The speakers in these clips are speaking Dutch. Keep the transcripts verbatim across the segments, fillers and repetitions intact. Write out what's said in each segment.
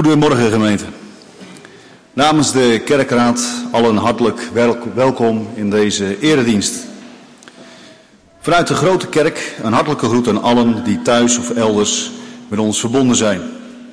Goedemorgen gemeente. Namens de kerkraad allen hartelijk welkom in deze eredienst. Vanuit de grote kerk een hartelijke groet aan allen die thuis of elders met ons verbonden zijn.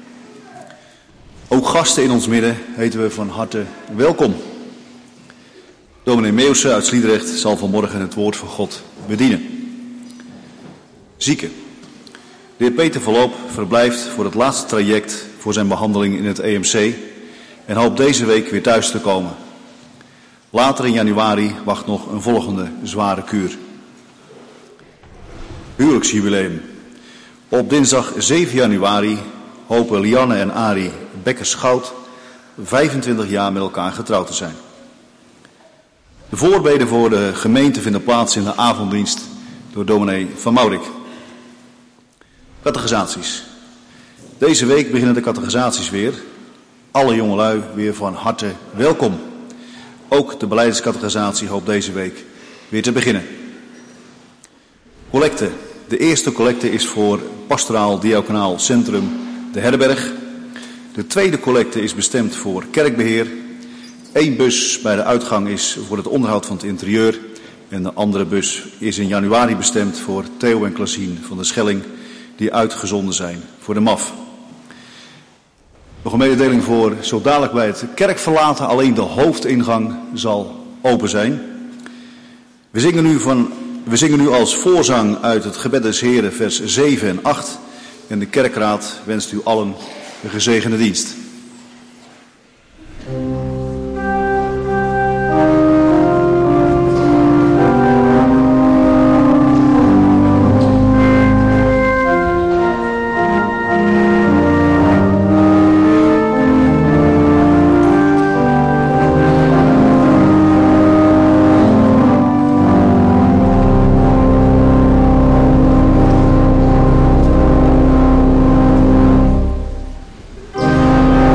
Ook gasten in ons midden heten we van harte welkom. Dominee Meeuwse uit Sliedrecht zal vanmorgen het woord van God bedienen. Zieken. De heer Peter Verloop verblijft voor het laatste traject voor zijn behandeling in het E M C en hoopt deze week weer thuis te komen. Later in januari wacht nog een volgende zware kuur. Huwelijksjubileum. Op dinsdag zeven januari hopen Lianne en Arie Bekkers-Schout vijfentwintig jaar met elkaar getrouwd te zijn. De voorbeden voor de gemeente vinden plaats in de avonddienst door dominee Van Maurik. Catechisaties. Deze week beginnen de catechisaties weer. Alle jongelui weer van harte welkom. Ook de beleidscatechisatie hoopt deze week weer te beginnen. Collecte. De eerste collecte is voor Pastoraal Diaconaal Centrum de Herberg. De tweede collecte is bestemd voor kerkbeheer. Eén bus bij de uitgang is voor het onderhoud van het interieur. En de andere bus is in januari bestemd voor Theo en Klasien van de Schelling, die uitgezonden zijn voor de M A F. Nog een mededeling voor zo dadelijk bij het kerkverlaten. Alleen de hoofdingang zal open zijn. We zingen nu, van, we zingen nu als voorzang uit het gebed des Heren vers zeven en acht. En de kerkraad wenst u allen een gezegende dienst. Thank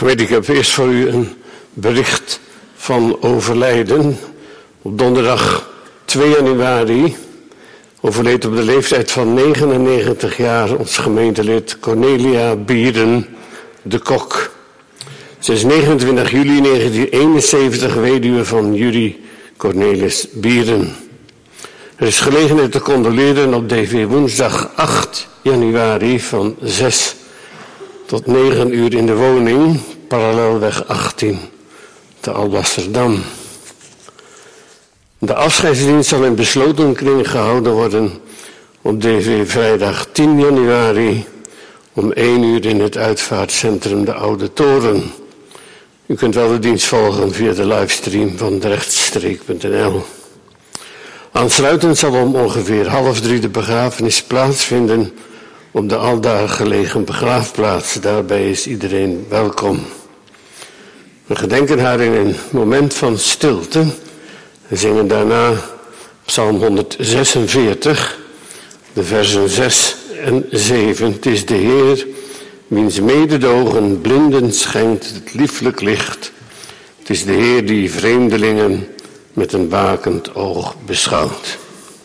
Gemeente, ik heb eerst voor u een bericht van overlijden. Op donderdag twee januari overleed op de leeftijd van negenennegentig jaar ons gemeentelid Cornelia Bieren de Kok. Ze is negenentwintig juli negentien eenenzeventig weduwe van Jurie Cornelis Bieren. Er is gelegenheid te condoleren op D V woensdag acht januari van zes tot negen uur in de woning, parallelweg achttien, te Alblasserdam. De afscheidsdienst zal in besloten kring gehouden worden op D V vrijdag tien januari om één uur in het uitvaartcentrum De Oude Toren. U kunt wel de dienst volgen via de livestream van rechtstreek punt n l. Aansluitend zal om ongeveer half drie de begrafenis plaatsvinden op de aldaar gelegen begraafplaats. Daarbij is iedereen welkom. We gedenken haar in een moment van stilte en zingen daarna Psalm honderdzesenveertig, de versen zes en zeven. Het is de Heer, wiens mededogen blinden schenkt het lieflijk licht. Het is de Heer die vreemdelingen met een wakend oog beschouwt.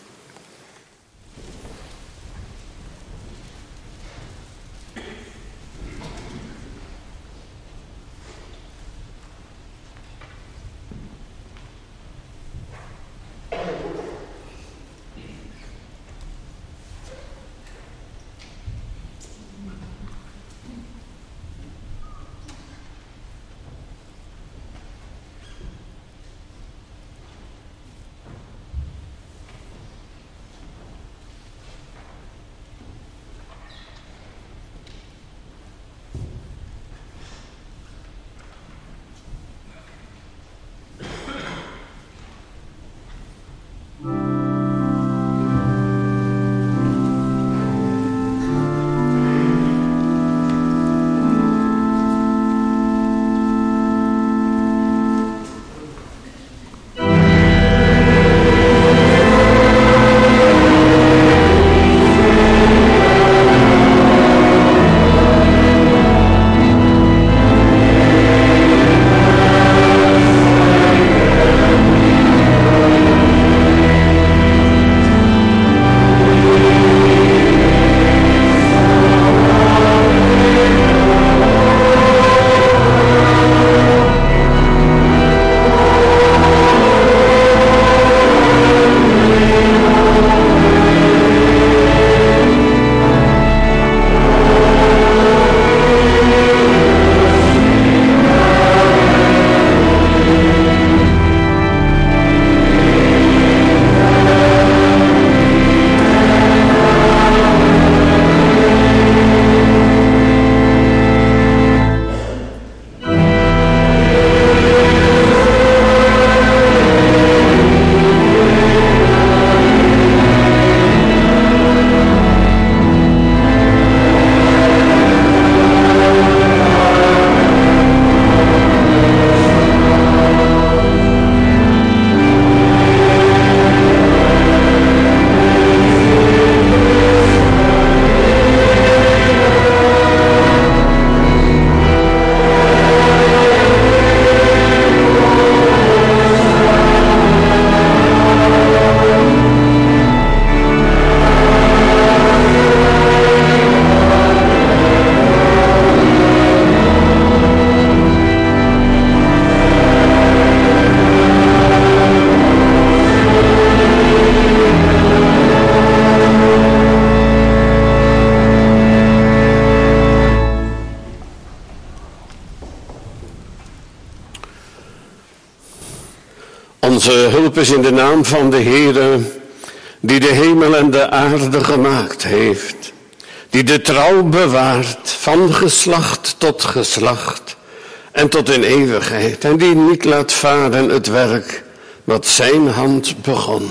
Onze hulp is in de naam van de Heere, die de hemel en de aarde gemaakt heeft, die de trouw bewaart van geslacht tot geslacht en tot in eeuwigheid, en die niet laat varen het werk wat zijn hand begon.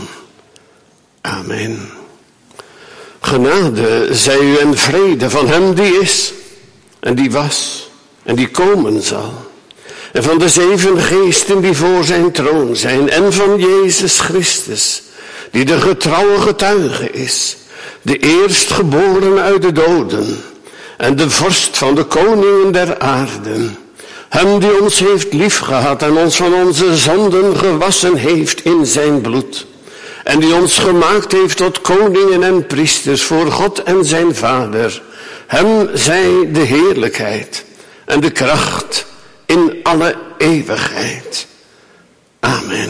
Amen. Genade zij u en vrede van hem die is en die was en die komen zal. En van de zeven geesten die voor zijn troon zijn. En van Jezus Christus, die de getrouwe getuige is. De eerstgeboren uit de doden. En de vorst van de koningen der aarde. Hem die ons heeft liefgehad en ons van onze zonden gewassen heeft in zijn bloed. En die ons gemaakt heeft tot koningen en priesters voor God en zijn Vader. Hem zij de heerlijkheid en de kracht in alle eeuwigheid. Amen.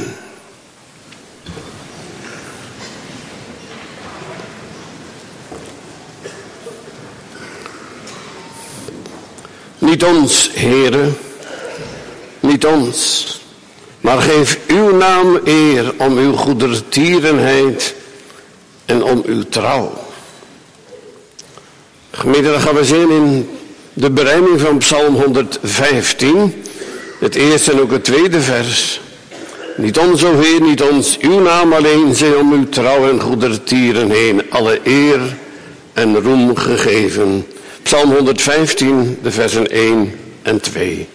Niet ons, Heere, niet ons, maar geef uw naam eer om uw goedertierenheid en om uw trouw. Gemeente, dan gaan we zien in de berijming van Psalm honderdvijftien, het eerste en ook het tweede vers. Niet ons, o Heer, niet ons, uw naam alleen, zij om uw trouw en goedertieren heen, alle eer en roem gegeven. Psalm honderdvijftien, de versen één en twee.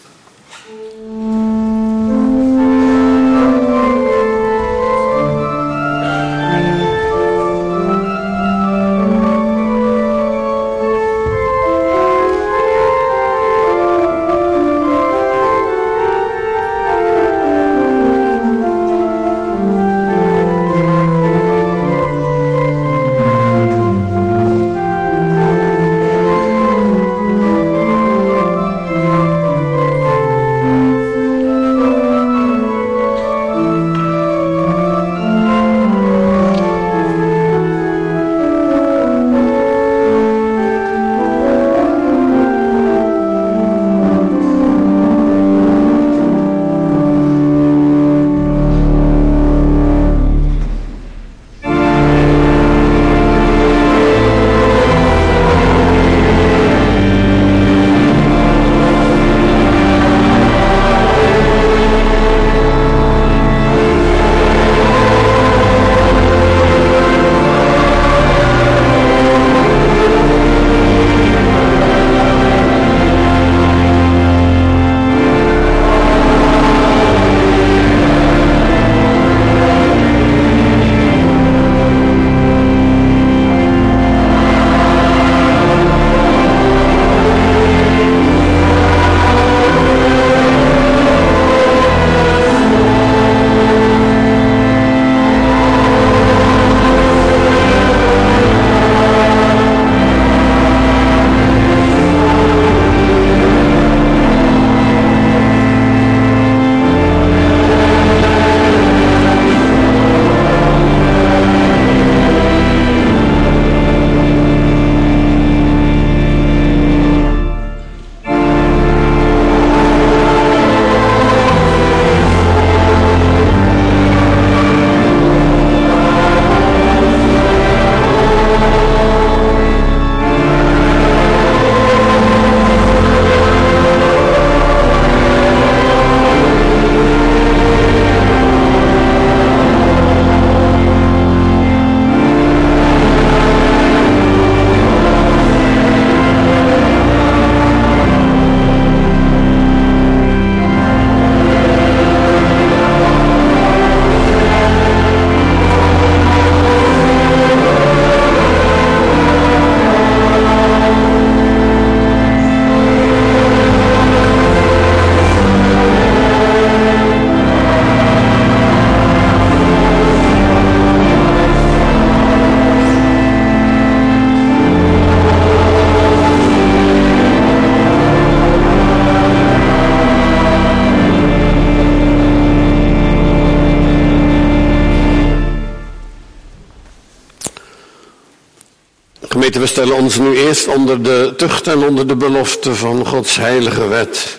We stellen ons nu eerst onder de tucht en onder de belofte van Gods heilige wet.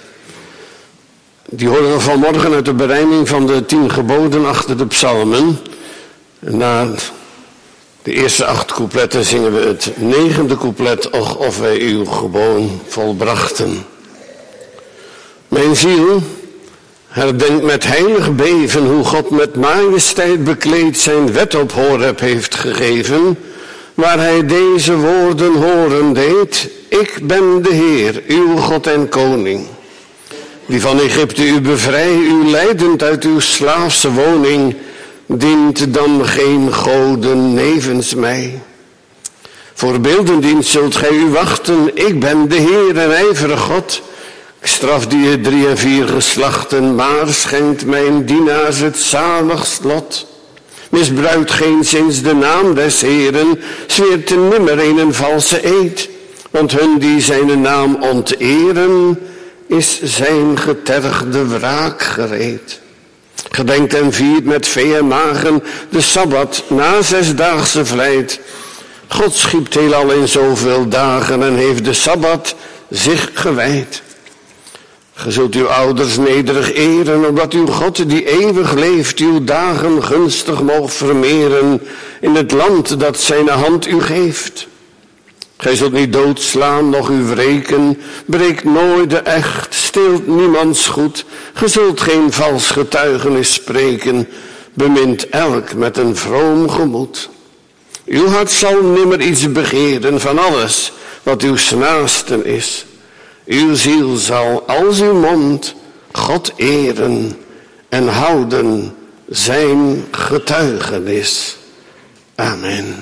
Die horen we vanmorgen uit de berijming van de tien geboden achter de psalmen. En na de eerste acht coupletten zingen we het negende couplet, Och, of wij uw geboden volbrachten. Mijn ziel herdenkt met heilig beven hoe God met majesteit bekleed zijn wet op Horeb heeft gegeven, waar hij deze woorden horen deed: Ik ben de Heer, uw God en koning, die van Egypte u bevrij, u leidend uit uw slaafse woning, dient dan geen goden nevens mij. Voor beeldendienst zult gij u wachten, ik ben de Heer en ijverig God, Ik straf die drie en vier geslachten, maar schenkt mijn dienaars het zaligst lot. Misbruikt geenszins de naam des Heeren, zweert nimmer een valse eed. Want hun die zijn naam onteren, is zijn getergde wraak gereed. Gedenkt en viert met vee en magen de Sabbat na zesdaagse vlijt. God schiep het heelal in zoveel dagen en heeft de Sabbat zich gewijd. Ge zult uw ouders nederig eren, opdat uw God die eeuwig leeft uw dagen gunstig moogt vermeren in het land dat zijn hand u geeft. Gij zult niet doodslaan, noch u wreken, breekt nooit de echt, steelt niemands goed. Ge zult geen vals getuigenis spreken, bemint elk met een vroom gemoed. Uw hart zal nimmer iets begeren van alles wat uw naasten is. Uw ziel zal als uw mond God eren en houden zijn getuigenis. Amen.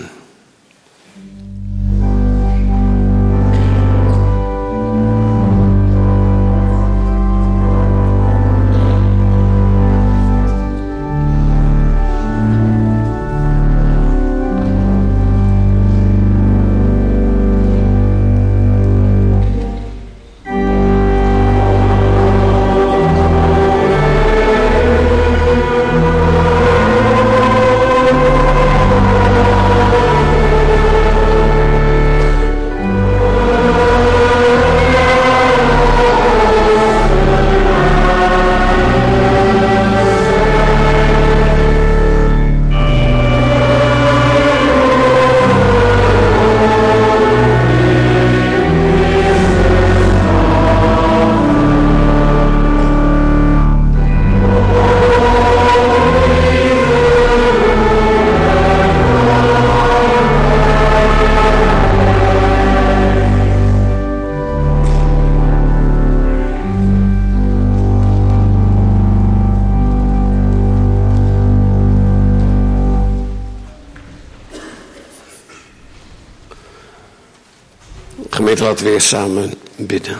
Gemeente, laten we weer samen bidden.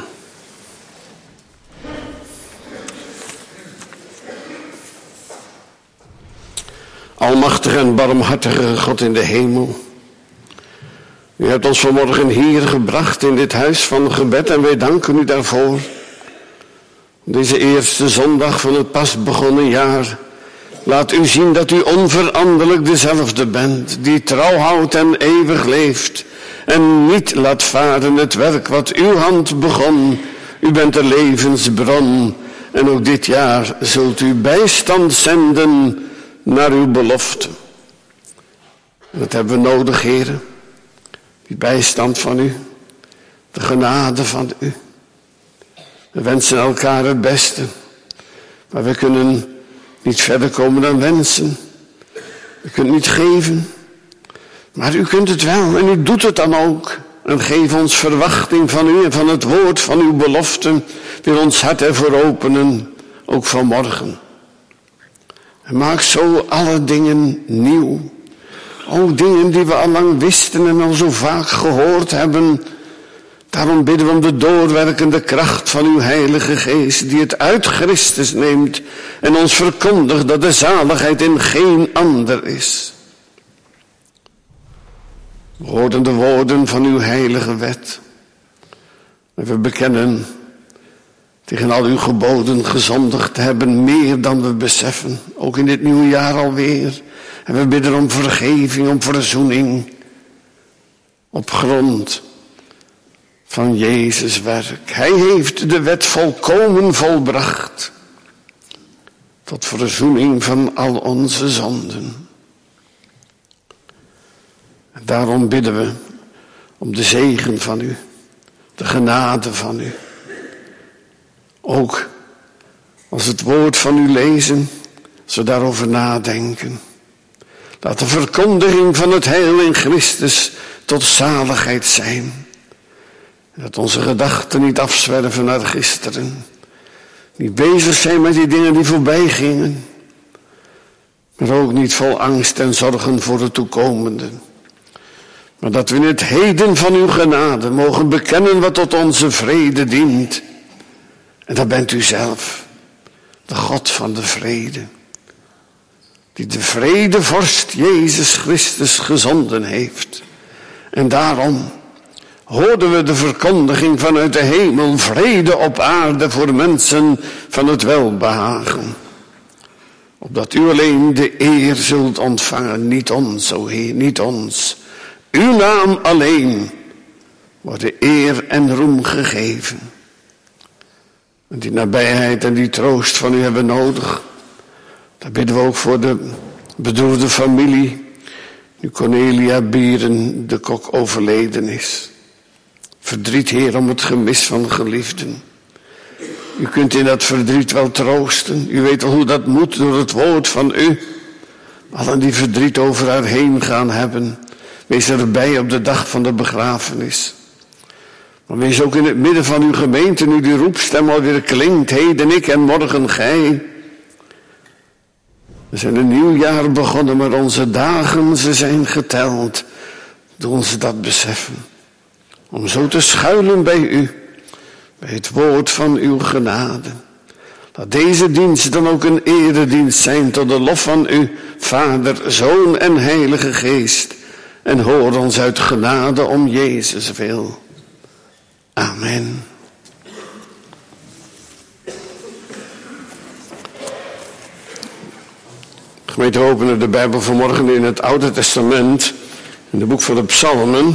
Almachtige en barmhartige God in de hemel. U hebt ons vanmorgen hier gebracht in dit huis van gebed en wij danken u daarvoor. Deze eerste zondag van het pas begonnen jaar. Laat u zien dat u onveranderlijk dezelfde bent, die trouw houdt en eeuwig leeft. En niet laat varen het werk wat uw hand begon. U bent de levensbron. En ook dit jaar zult u bijstand zenden naar uw belofte. En dat hebben we nodig, heren. Die bijstand van u. De genade van u. We wensen elkaar het beste. Maar we kunnen niet verder komen dan wensen. We kunnen niet geven. Maar u kunt het wel en u doet het dan ook. En geef ons verwachting van u en van het woord van uw beloften. Wil ons hart ervoor openen, ook vanmorgen. En maak zo alle dingen nieuw. Ook dingen die we al lang wisten en al zo vaak gehoord hebben. Daarom bidden we om de doorwerkende kracht van uw Heilige Geest, die het uit Christus neemt en ons verkondigt dat de zaligheid in geen ander is. We horen de woorden van uw heilige wet. En we bekennen tegen al uw geboden gezondigd te hebben, meer dan we beseffen. Ook in dit nieuwe jaar alweer. En we bidden om vergeving, om verzoening. Op grond van Jezus' werk. Hij heeft de wet volkomen volbracht. Tot verzoening van al onze zonden. En daarom bidden we om de zegen van u. De genade van u. Ook als het woord van u lezen, als we daarover nadenken. Laat de verkondiging van het heil in Christus tot zaligheid zijn. Dat onze gedachten niet afzwerven naar gisteren. Niet bezig zijn met die dingen die voorbij gingen. Maar ook niet vol angst en zorgen voor de toekomende. Maar dat we in het heden van uw genade mogen bekennen wat tot onze vrede dient. En dat bent u zelf, de God van de vrede. Die de vredevorst Jezus Christus gezonden heeft. En daarom hoorden we de verkondiging vanuit de hemel. Vrede op aarde voor mensen van het welbehagen. Opdat u alleen de eer zult ontvangen. Niet ons, o Heer, niet ons. Uw naam alleen wordt de eer en roem gegeven. En die nabijheid en die troost van u hebben nodig. Daar bidden we ook voor de bedroefde familie. Nu Cornelia Bieren, de kok, overleden is. Verdriet, Heer, om het gemis van geliefden. U kunt in dat verdriet wel troosten. U weet wel hoe dat moet door het woord van u. Allen die verdriet over haar heen gaan hebben. Wees erbij op de dag van de begrafenis. Maar wees ook in het midden van uw gemeente, nu die roepstem alweer klinkt. Heden ik en morgen gij. We zijn een nieuw jaar begonnen, maar onze dagen, ze zijn geteld. Doe ons dat beseffen. Om zo te schuilen bij u. Bij het woord van uw genade. Laat deze dienst dan ook een eredienst zijn tot de lof van u, Vader, Zoon en Heilige Geest. En hoor ons uit genade om Jezus wil. Amen. Gemeente, we openen de Bijbel vanmorgen in het Oude Testament, in het boek van de Psalmen.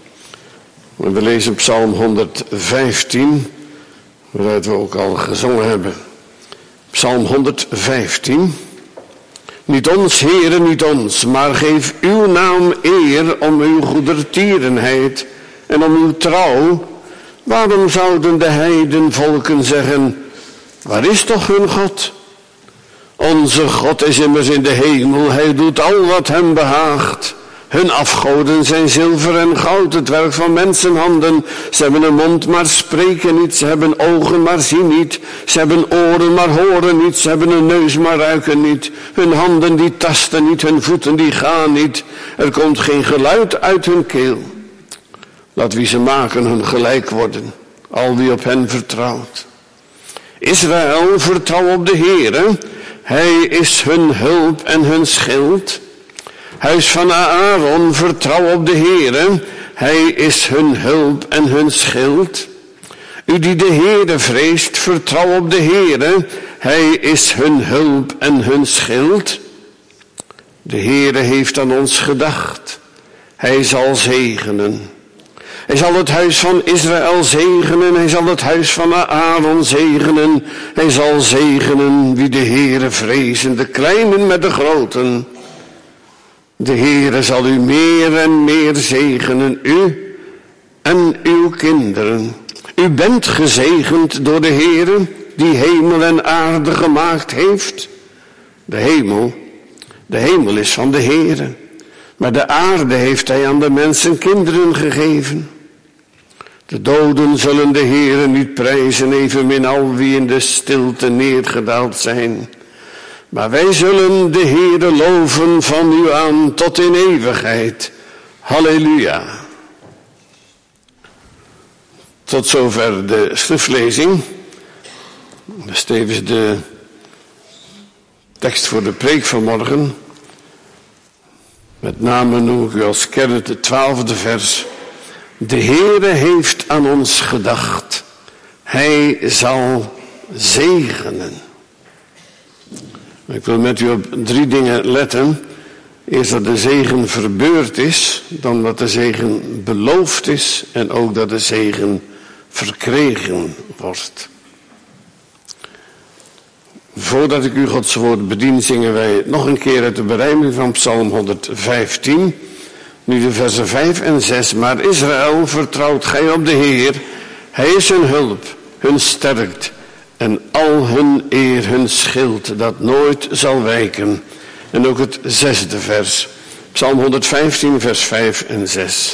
We lezen Psalm honderdvijftien, waaruit we ook al gezongen hebben. Psalm honderdvijftien. Niet ons, Heere, niet ons, maar geef uw naam eer om uw goedertierenheid en om uw trouw. Waarom zouden de heidenvolken zeggen, waar is toch hun God? Onze God is immers in de hemel, hij doet al wat hem behaagt. Hun afgoden zijn zilver en goud, het werk van mensenhanden. Ze hebben een mond, maar spreken niet. Ze hebben ogen, maar zien niet. Ze hebben oren, maar horen niet. Ze hebben een neus, maar ruiken niet. Hun handen die tasten niet, hun voeten die gaan niet. Er komt geen geluid uit hun keel. Laat wie ze maken hun gelijk worden, al wie op hen vertrouwt. Israël, vertrouw op de Heere. Hij is hun hulp en hun schild. Huis van Aaron, vertrouw op de Heere. Hij is hun hulp en hun schild. U die de Heere vreest, vertrouw op de Heere. Hij is hun hulp en hun schild. De Heere heeft aan ons gedacht. Hij zal zegenen. Hij zal het huis van Israël zegenen. Hij zal het huis van Aaron zegenen. Hij zal zegenen wie de Heere vrezen, de kleinen met de groten. De Heere zal u meer en meer zegenen, u en uw kinderen. U bent gezegend door de Heere, die hemel en aarde gemaakt heeft. De hemel, de hemel is van de Heere, maar de aarde heeft hij aan de mensen kinderen gegeven. De doden zullen de Heere niet prijzen, evenmin al wie in de stilte neergedaald zijn. Maar wij zullen de Heere loven van u aan tot in eeuwigheid. Halleluja. Tot zover de schriftlezing. Dat is tevens de tekst voor de preek van morgen. Met name noem ik u als kern het twaalfde vers. De Heere heeft aan ons gedacht. Hij zal zegenen. Ik wil met u op drie dingen letten. Eerst dat de zegen verbeurd is, dan dat de zegen beloofd is en ook dat de zegen verkregen wordt. Voordat ik u Gods woord bedien, zingen wij nog een keer uit de berijming van Psalm honderdvijftien. Nu de versen vijf en zes. Maar Israël, vertrouwt gij op de Heer. Hij is hun hulp, hun sterkt. En al hun eer, hun schild, dat nooit zal wijken. En ook het zesde vers. Psalm honderdvijftien, vers vijf en zes.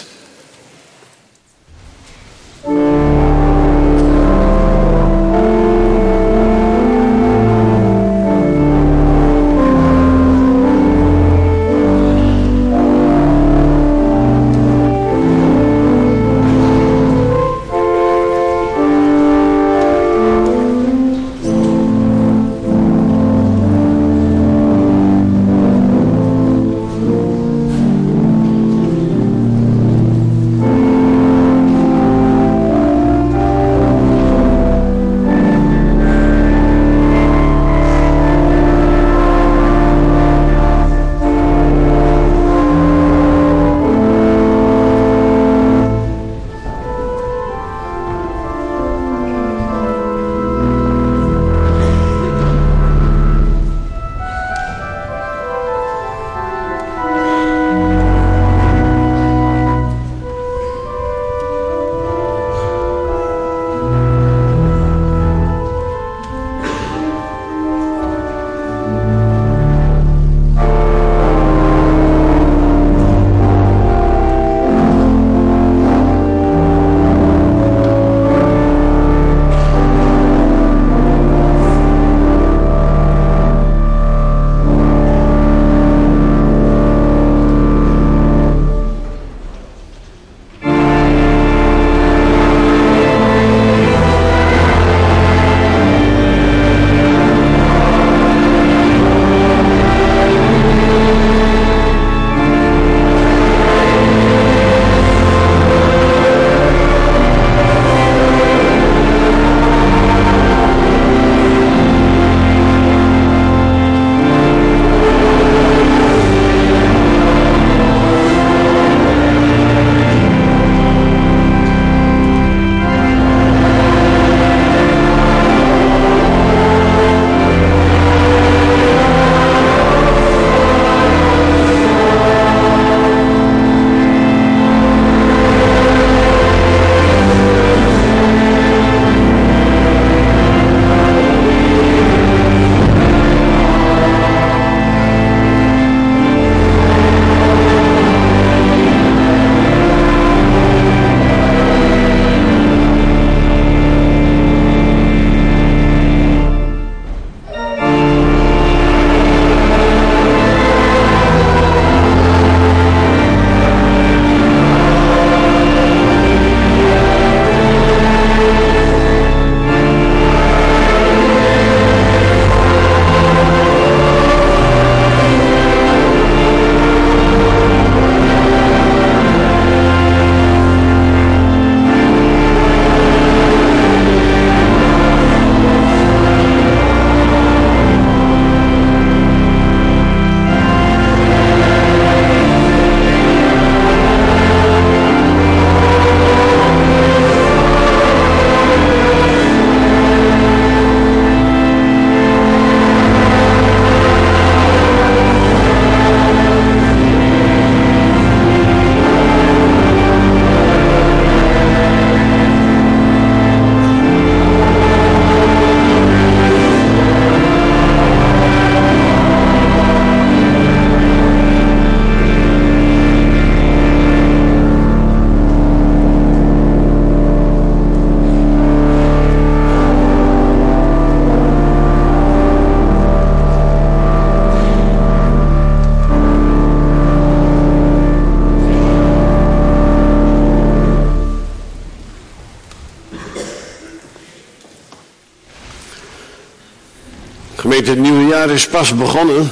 weet, het nieuwe jaar is pas begonnen.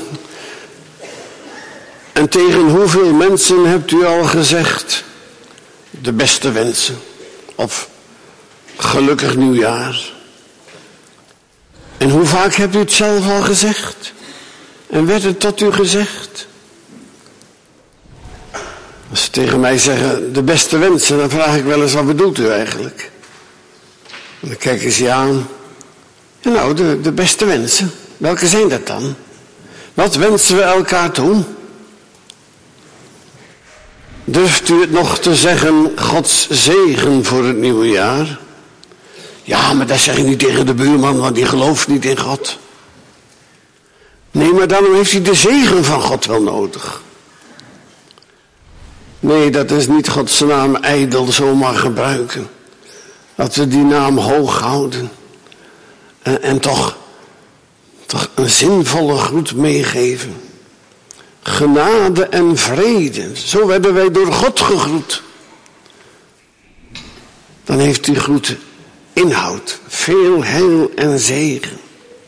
En tegen hoeveel mensen hebt u al gezegd de beste wensen? Of gelukkig nieuwjaar? En hoe vaak hebt u het zelf al gezegd? En werd het tot u gezegd? Als ze tegen mij zeggen de beste wensen, dan vraag ik wel eens, wat bedoelt u eigenlijk? En dan kijken ze je aan. Ja, nou, de, de beste wensen. Welke zijn dat dan? Wat wensen we elkaar toe? Durft u het nog te zeggen, Gods zegen voor het nieuwe jaar? Ja, maar dat zeg ik niet tegen de buurman, want die gelooft niet in God. Nee, maar daarom heeft hij de zegen van God wel nodig. Nee, dat is niet Gods naam ijdel zomaar gebruiken. Dat we die naam hoog houden. En, en toch, toch een zinvolle groet meegeven. Genade en vrede. Zo werden wij door God gegroet. Dan heeft die groet inhoud. Veel heil en zegen.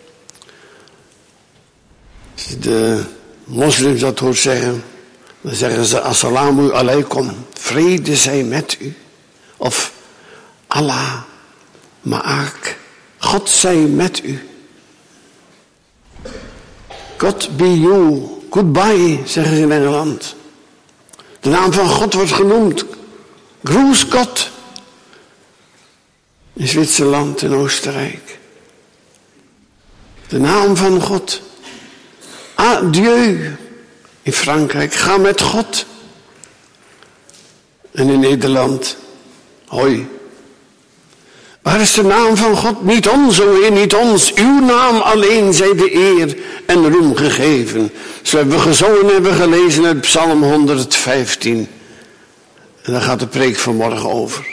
Als je de moslims dat hoort zeggen, dan zeggen ze assalamu alaikum. Vrede zij met u. Of Allah ma'ak. God zij met u. God be you. Goodbye, zeggen ze in Engeland. De naam van God wordt genoemd. Groes God. In Zwitserland en Oostenrijk. De naam van God. Adieu. In Frankrijk. Ga met God. En in Nederland. Hoi. Waar is de naam van God? Niet ons, o Heer, niet ons. Uw naam alleen zij de eer en roem gegeven. Zo hebben we gezongen en hebben gelezen uit Psalm honderdvijftien. En daar gaat de preek vanmorgen over.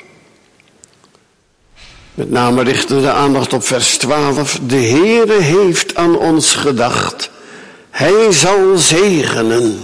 Met name richten we de aandacht op vers twaalf. De Heere heeft aan ons gedacht. Hij zal zegenen.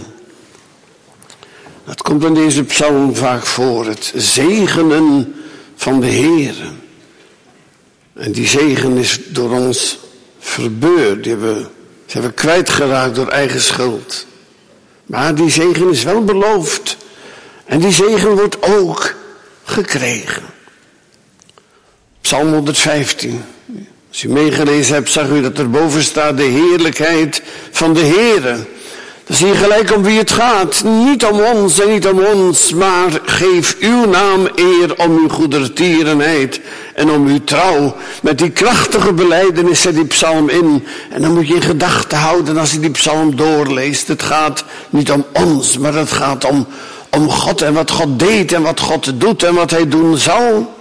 Dat komt in deze psalm vaak voor. Het zegenen van de Heere. En die zegen is door ons verbeurd. Die hebben, ze hebben kwijtgeraakt door eigen schuld. Maar die zegen is wel beloofd. En die zegen wordt ook gekregen. Psalm honderdvijftien. Als u meegelezen hebt, zag u dat er boven staat de heerlijkheid van de Heere. Dan zie je gelijk om wie het gaat. Niet om ons en niet om ons, maar geef uw naam eer om uw goedertierenheid en om uw trouw. Met die krachtige belijdenis zet die psalm in. En dan moet je in gedachten houden als je die psalm doorleest. Het gaat niet om ons, maar het gaat om, om God en wat God deed en wat God doet en wat hij doen zal.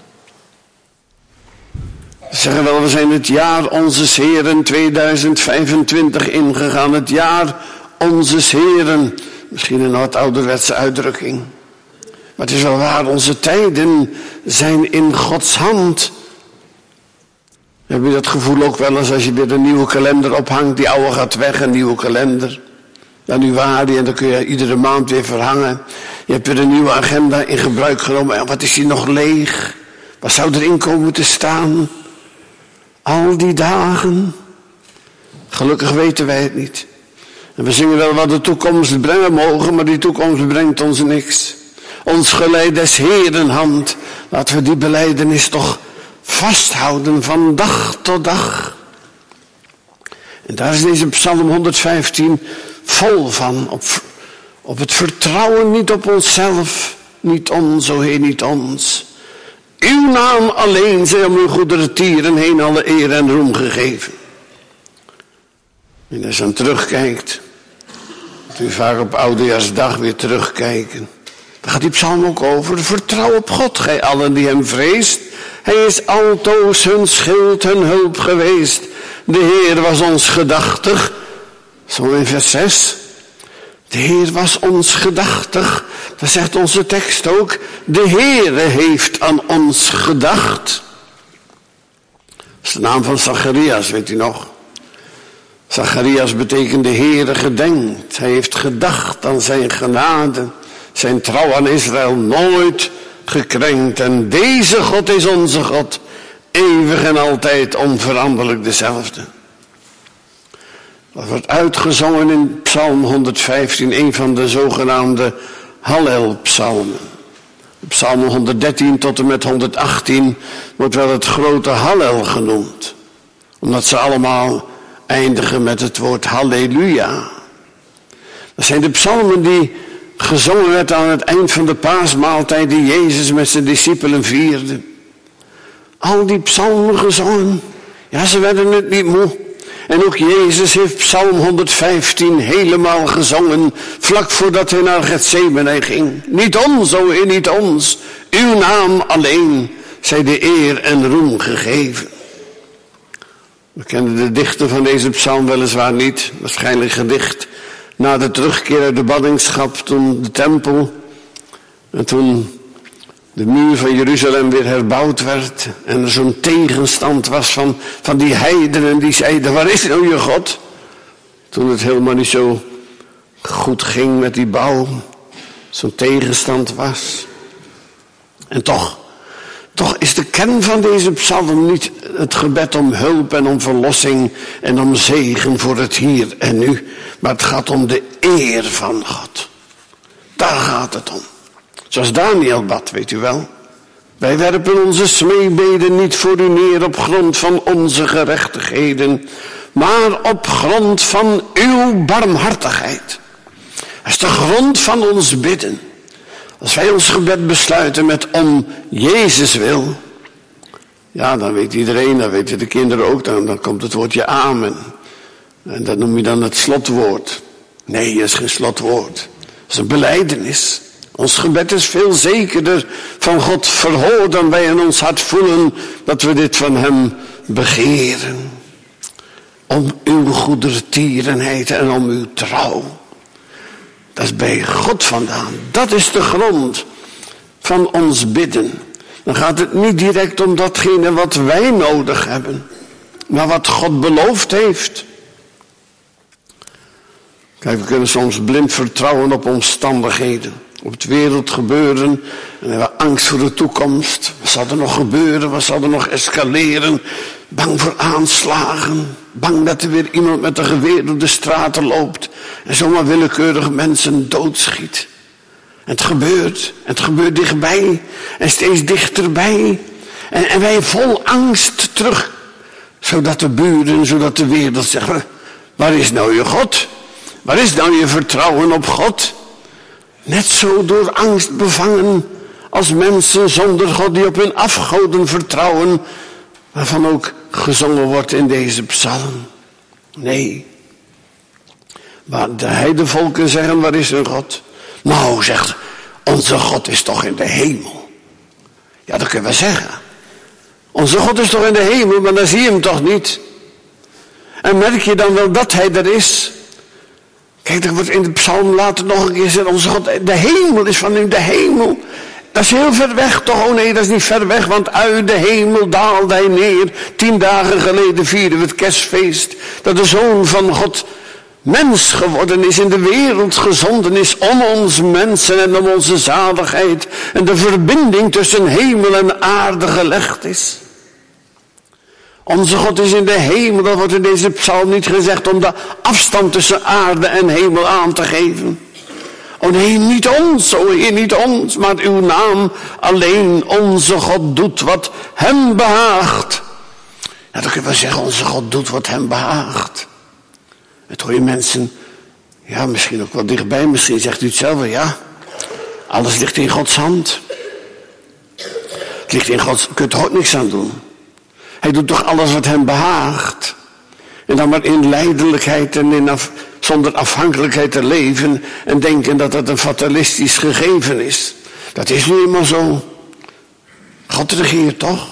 We zeggen wel, we zijn het jaar Onzes Heeren tweeduizend vijfentwintig ingegaan. Het jaar Onzes Heeren. Misschien een wat ouderwetse uitdrukking. Maar het is wel waar, onze tijden zijn in Gods hand. Heb je dat gevoel ook wel eens als je weer een nieuwe kalender ophangt? Die oude gaat weg, een nieuwe kalender. Januari, en dan kun je iedere maand weer verhangen. Je hebt weer een nieuwe agenda in gebruik genomen. En wat is die nog leeg? Wat zou erin komen te staan? Al die dagen. Gelukkig weten wij het niet. En we zingen wel wat de toekomst brengen mogen, maar die toekomst brengt ons niks. Ons geleid des Heeren hand. Laten we die belijdenis toch vasthouden van dag tot dag. En daar is deze psalm honderdvijftien vol van. Op, op het vertrouwen niet op onszelf. Niet ons, o Heer, niet ons. Uw naam alleen zij om uw goedertieren heen alle eer en roem gegeven. En als je dan terugkijkt, moet u vaak op Oudejaarsdag weer terugkijken. Daar gaat die psalm ook over. Vertrouw op God, gij allen die hem vreest. Hij is altoos hun schild, hun hulp geweest. De Heer was ons gedachtig. Zo in vers zes. De Heer was ons gedachtig. Dat zegt onze tekst ook. De Heere heeft aan ons gedacht. Dat is de naam van Zacharias, weet u nog. Zacharias betekent de Heere gedenkt. Hij heeft gedacht aan zijn genade. Zijn trouw aan Israël nooit gekrenkt. En deze God is onze God. Eeuwig en altijd onveranderlijk dezelfde. Dat wordt uitgezongen in Psalm honderdvijftien, een van de zogenaamde Hallel-psalmen. Psalm honderddertien tot en met honderdachttien wordt wel het grote Hallel genoemd. Omdat ze allemaal eindigen met het woord Halleluja. Dat zijn de psalmen die gezongen werd aan het eind van de paasmaaltijd die Jezus met zijn discipelen vierde. Al die psalmen gezongen. Ja, ze werden het niet moe. En ook Jezus heeft Psalm honderdvijftien helemaal gezongen, vlak voordat hij naar Getsemane ging. Niet ons, o Heer, niet ons, uw naam alleen, zij de eer en roem gegeven. We kennen de dichter van deze psalm weliswaar niet, waarschijnlijk gedicht na de terugkeer uit de ballingschap, toen de tempel en toen de muur van Jeruzalem weer herbouwd werd en er zo'n tegenstand was van, van die heidenen die zeiden, waar is nou je God? Toen het helemaal niet zo goed ging met die bouw, zo'n tegenstand was. En toch, toch is de kern van deze psalm niet het gebed om hulp en om verlossing en om zegen voor het hier en nu, maar het gaat om de eer van God. Daar gaat het om. Zoals Daniel bad, weet u wel. Wij werpen onze smeekbeden niet voor u neer op grond van onze gerechtigheden, maar op grond van uw barmhartigheid. Dat is de grond van ons bidden. Als wij ons gebed besluiten met om Jezus wil, ja, dan weet iedereen, dan weten de kinderen ook, dan, dan komt het woordje amen. En dat noem je dan het slotwoord. Nee, dat is geen slotwoord. Dat is een belijdenis. Ons gebed is veel zekerder van God verhoord dan wij in ons hart voelen dat we dit van hem begeren. Om uw goedertierenheid en om uw trouw. Dat is bij God vandaan. Dat is de grond van ons bidden. Dan gaat het niet direct om datgene wat wij nodig hebben, maar wat God beloofd heeft. Kijk, we kunnen soms blind vertrouwen op omstandigheden, op het wereldgebeuren, en hebben we angst voor de toekomst. Wat zal er nog gebeuren? Wat zal er nog escaleren? Bang voor aanslagen. Bang dat er weer iemand met een geweer door de straten loopt en zomaar willekeurig mensen doodschiet. En het gebeurt. En het gebeurt dichtbij. En steeds dichterbij. En, en wij vol angst terug. Zodat de buren, zodat de wereld zeggen, waar is nou je God? Waar is nou je vertrouwen op God? Net zo door angst bevangen als mensen zonder God die op hun afgoden vertrouwen, waarvan ook gezongen wordt in deze psalm. Nee. Waar de heidevolken zeggen, waar is hun God? Nou, zegt, onze God is toch in de hemel. Ja, dat kunnen we zeggen. Onze God is toch in de hemel, maar dan zie je hem toch niet. En merk je dan wel dat hij er is? Kijk, er wordt in de psalm later nog een keer gezegd, onze God, de hemel is van in de hemel. Dat is heel ver weg toch? Oh nee, dat is niet ver weg, want uit de hemel daalde hij neer. Tien dagen geleden vierden we het kerstfeest, dat de Zoon van God mens geworden is, in de wereld gezonden is om ons mensen en om onze zaligheid. En de verbinding tussen hemel en aarde gelegd is. Onze God is in de hemel, dat wordt in deze psalm niet gezegd om de afstand tussen aarde en hemel aan te geven. Oh nee, niet ons, o Heer, niet ons, maar uw naam alleen. Onze God doet wat hem behaagt. Ja, dan kunnen we zeggen, onze God doet wat hem behaagt. Het hoor je mensen, ja, misschien ook wel dichtbij, misschien zegt u het zelf, ja. Alles ligt in Gods hand. Het ligt in Gods, je kunt er ook niks aan doen. Hij doet toch alles wat hem behaagt. En dan maar in lijdelijkheid en in af, zonder afhankelijkheid te leven en denken dat dat een fatalistisch gegeven is. Dat is nu eenmaal zo. God regeert toch?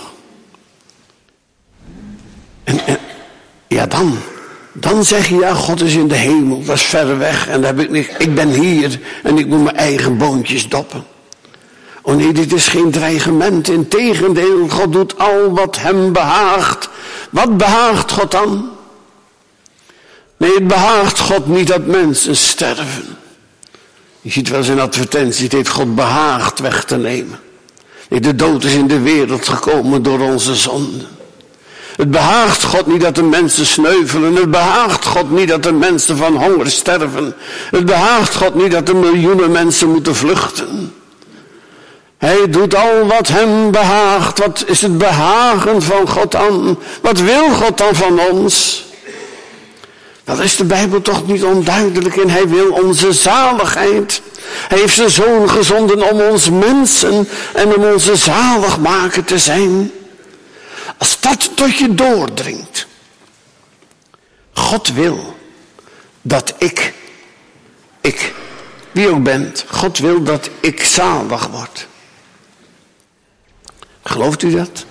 En, en ja, dan, dan zeg je, ja, God is in de hemel, dat is ver weg en daar heb ik niet, ik ben hier en ik moet mijn eigen boontjes doppen. Oh nee, dit is geen dreigement, integendeel, God doet al wat hem behaagt. Wat behaagt God dan? Nee, het behaagt God niet dat mensen sterven. Je ziet wel eens in advertentie, het heeft God behaagd weg te nemen. Nee, de dood is in de wereld gekomen door onze zonden. Het behaagt God niet dat de mensen sneuvelen. Het behaagt God niet dat de mensen van honger sterven. Het behaagt God niet dat er miljoenen mensen moeten vluchten. Hij doet al wat hem behaagt. Wat is het behagen van God dan? Wat wil God dan van ons? Dat is de Bijbel toch niet onduidelijk in. Hij wil onze zaligheid. Hij heeft zijn zoon gezonden om ons mensen en om onze zaligmaker te zijn. Als dat tot je doordringt. God wil dat ik, ik, wie ook bent, God wil dat ik zalig word. Gelooft u dat?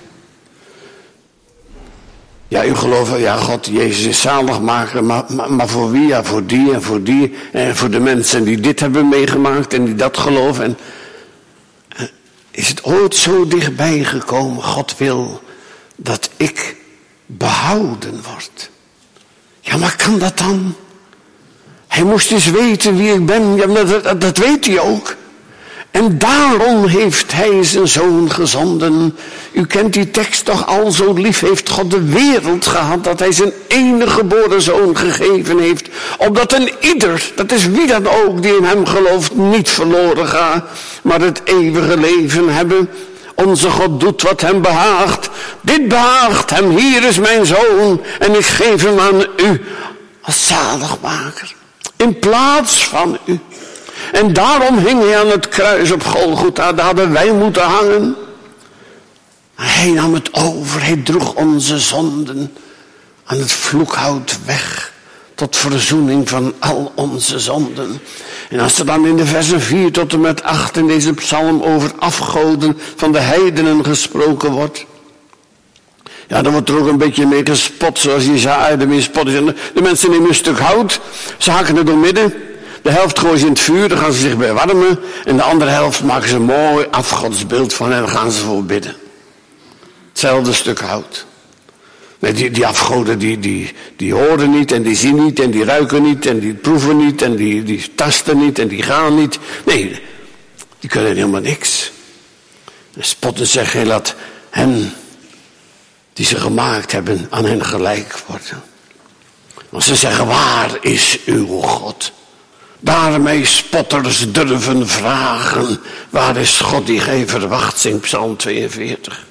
Ja, u gelooft, ja, God, Jezus is zaligmaker, maar, maar, maar voor wie? Ja, voor die en voor die en voor de mensen die dit hebben meegemaakt en die dat geloven. En, uh, is het ooit zo dichtbij gekomen? God wil dat ik behouden word. Ja, maar kan dat dan? Hij moest eens weten wie ik ben. Ja, maar dat, dat weet hij ook. En daarom heeft hij zijn zoon gezonden. U kent die tekst toch al, zo lief heeft God de wereld gehad, dat hij zijn enige geboren zoon gegeven heeft. Opdat een ieder, dat is wie dan ook die in hem gelooft, niet verloren gaat, maar het eeuwige leven hebben. Onze God doet wat hem behaagt. Dit behaagt hem, hier is mijn zoon en ik geef hem aan u als zaligmaker. In plaats van u. En daarom hing hij aan het kruis op Golgotha. Daar hadden wij moeten hangen. Hij nam het over. Hij droeg onze zonden aan het vloekhout weg. Tot verzoening van al onze zonden. En als er dan in de versen vier tot en met acht in deze psalm over afgoden van de heidenen gesproken wordt. Ja, dan wordt er ook een beetje mee gespot, zoals Jesaja ermee spot is. De mensen nemen een stuk hout, ze hakken het door midden. De helft gooien ze in het vuur, dan gaan ze zich bij warmen. En de andere helft maken ze een mooi afgodsbeeld van en dan gaan ze voor bidden. Hetzelfde stuk hout. Nee, die, die afgoden die, die, die horen niet en die zien niet en die ruiken niet en die proeven niet en die, die tasten niet en die gaan niet. Nee, die kunnen helemaal niks. En spotten zeggen, hij laat hen die ze gemaakt hebben aan hen gelijk worden. Want ze zeggen, waar is uw God? Daarmee spotters durven vragen, waar is God die gij verwacht, zingt Psalm tweeënveertig.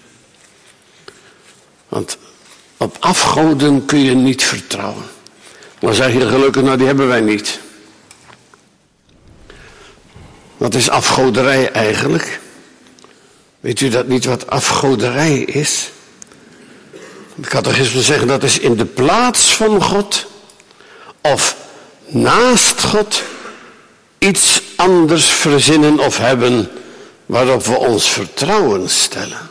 Want op afgoden kun je niet vertrouwen. Dan zeg je gelukkig, nou die hebben wij niet. Wat is afgoderij eigenlijk? Weet u dat niet wat afgoderij is? De catechisme zeggen dat is in de plaats van God of naast God iets anders verzinnen of hebben waarop we ons vertrouwen stellen.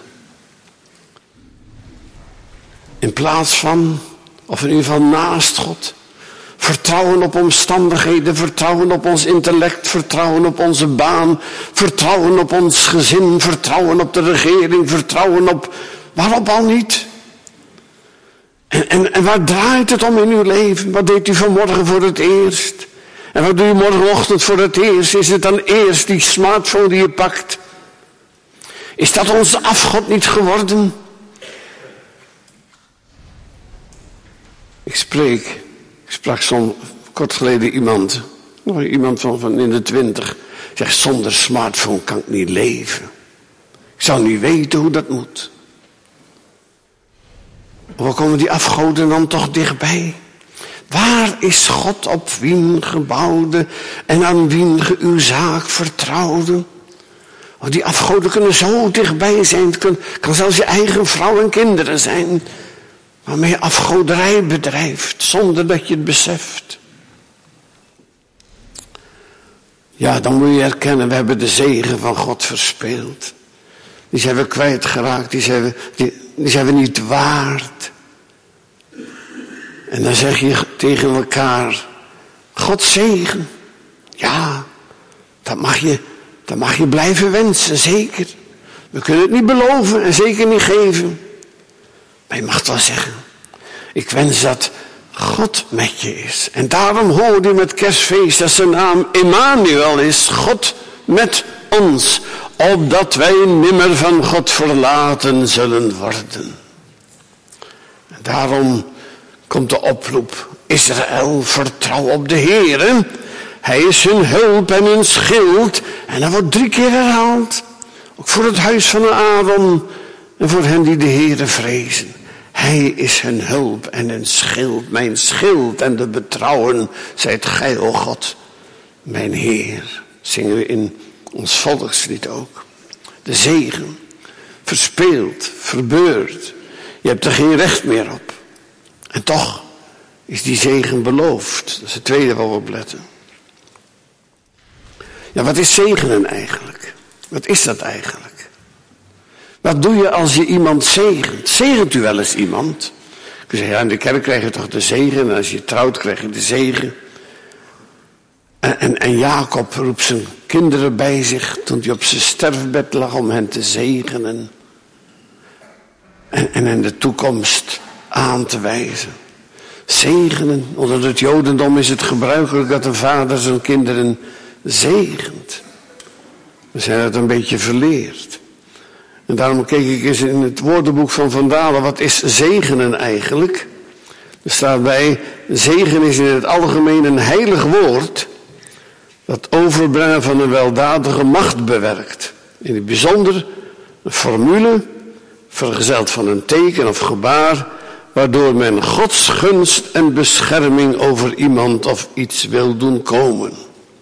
In plaats van, of in ieder geval naast God. Vertrouwen op omstandigheden, vertrouwen op ons intellect, vertrouwen op onze baan, vertrouwen op ons gezin, vertrouwen op de regering, vertrouwen op waarop al niet. En, en, en waar draait het om in uw leven? Wat deed u vanmorgen voor het eerst? En wat doe je morgenochtend voor het eerst? Is het dan eerst die smartphone die je pakt? Is dat onze afgod niet geworden? Ik spreek, ik sprak zo'n kort geleden iemand, iemand van, van in de twintig, zegt zonder smartphone kan ik niet leven. Ik zou niet weten hoe dat moet. Waar komen die afgoden dan toch dichtbij? Waar is God op wien gebouwde en aan wien ge uw zaak vertrouwde? Oh, die afgoden kunnen zo dichtbij zijn. Het kan, kan zelfs je eigen vrouw en kinderen zijn. Waarmee je afgoderij bedrijft zonder dat je het beseft. Ja, dan moet je erkennen, we hebben de zegen van God verspeeld. Die zijn we kwijtgeraakt, die zijn we, die, die zijn we niet waard. En dan zeg je tegen elkaar, God zegen. Ja, dat mag je, dat mag je blijven wensen, zeker. We kunnen het niet beloven en zeker niet geven. Maar je mag het wel zeggen. Ik wens dat God met je is. En daarom hoor je met kerstfeest dat zijn naam Emmanuel is. God met ons. Opdat wij nimmer van God verlaten zullen worden. En Daarom komt de oproep. Israël, vertrouw op de Heere. Hij is hun hulp en hun schild. En dat wordt drie keer herhaald. Ook voor het huis van Aaron en voor hen die de Heere vrezen. Hij is hun hulp en hun schild. Mijn schild en de betrouwen, zijt gij, o God, mijn Heer. Zingen we in ons volkslied ook. De zegen, verspeeld, verbeurd. Je hebt er geen recht meer op. En toch is die zegen beloofd. Dat is het tweede waar we op letten. Ja, wat is zegenen eigenlijk? Wat is dat eigenlijk? Wat doe je als je iemand zegent? Zegent u wel eens iemand? Ik zeg, ja, in de kerk krijg je toch de zegen. En als je trouwt krijg je de zegen. En, en, en Jacob roept zijn kinderen bij zich toen hij op zijn sterfbed lag om hen te zegenen. En, en in de toekomst aan te wijzen. Zegenen. Onder het Jodendom is het gebruikelijk dat een vader zijn kinderen zegent. We zijn het een beetje verleerd. En daarom keek ik eens in het woordenboek van Van Dalen. Wat is zegenen eigenlijk? Er staat bij, zegen is in het algemeen een heilig woord dat overbrengen van een weldadige macht bewerkt. In het bijzonder een formule, vergezeld van een teken of gebaar, waardoor men Gods gunst en bescherming over iemand of iets wil doen komen.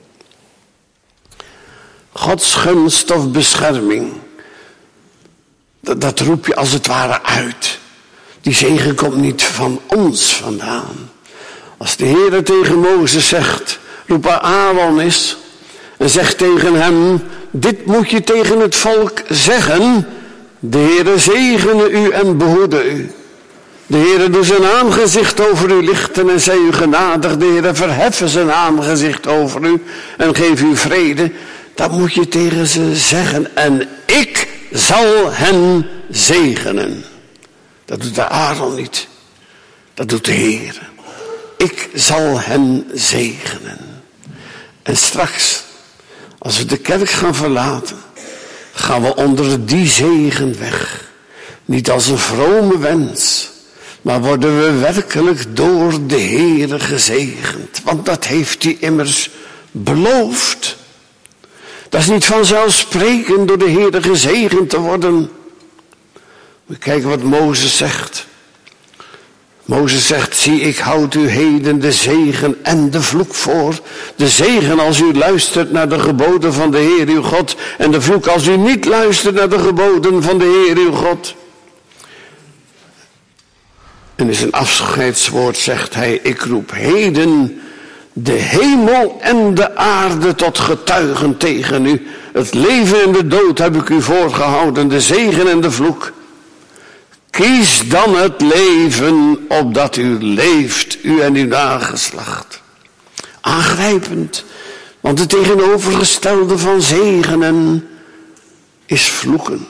Gods gunst of bescherming, dat, dat roep je als het ware uit. Die zegen komt niet van ons vandaan. Als de Heere tegen Mozes zegt, roep Aaron eens en zegt tegen hem, dit moet je tegen het volk zeggen. De Heere zegene u en behoede u. De Heere doet zijn aangezicht over u lichten en zij u genadig. De Heere verheffen zijn aangezicht over u en geef u vrede. Dat moet je tegen ze zeggen. En ik zal hen zegenen. Dat doet de Aaron niet. Dat doet de Heere. Ik zal hen zegenen. En straks, als we de kerk gaan verlaten, gaan we onder die zegen weg. Niet als een vrome wens, maar worden we werkelijk door de Heere gezegend. Want dat heeft hij immers beloofd. Dat is niet vanzelfsprekend door de Heere gezegend te worden. We kijken wat Mozes zegt. Mozes zegt, zie, ik houd u heden de zegen en de vloek voor. De zegen als u luistert naar de geboden van de Heer uw God. En de vloek als u niet luistert naar de geboden van de Heer uw God. En in zijn afscheidswoord zegt hij, ik roep heden de hemel en de aarde tot getuigen tegen u. Het leven en de dood heb ik u voorgehouden, de zegen en de vloek. Kies dan het leven, opdat u leeft, u en uw nageslacht. Aangrijpend, want het tegenovergestelde van zegenen is vloeken.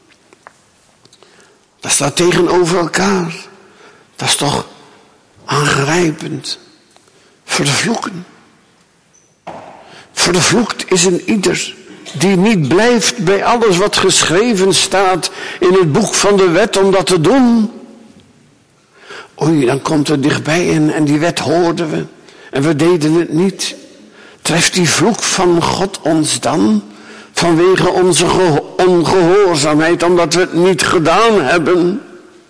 Dat staat tegenover elkaar. Dat is toch aangrijpend. Vervloeken. Vervloekt is een ieder die niet blijft bij alles wat geschreven staat in het boek van de wet om dat te doen. Oei, dan komt het dichtbij en, en die wet hoorden we en we deden het niet. Treft die vloek van God ons dan vanwege onze geho- ongehoorzaamheid, omdat we het niet gedaan hebben?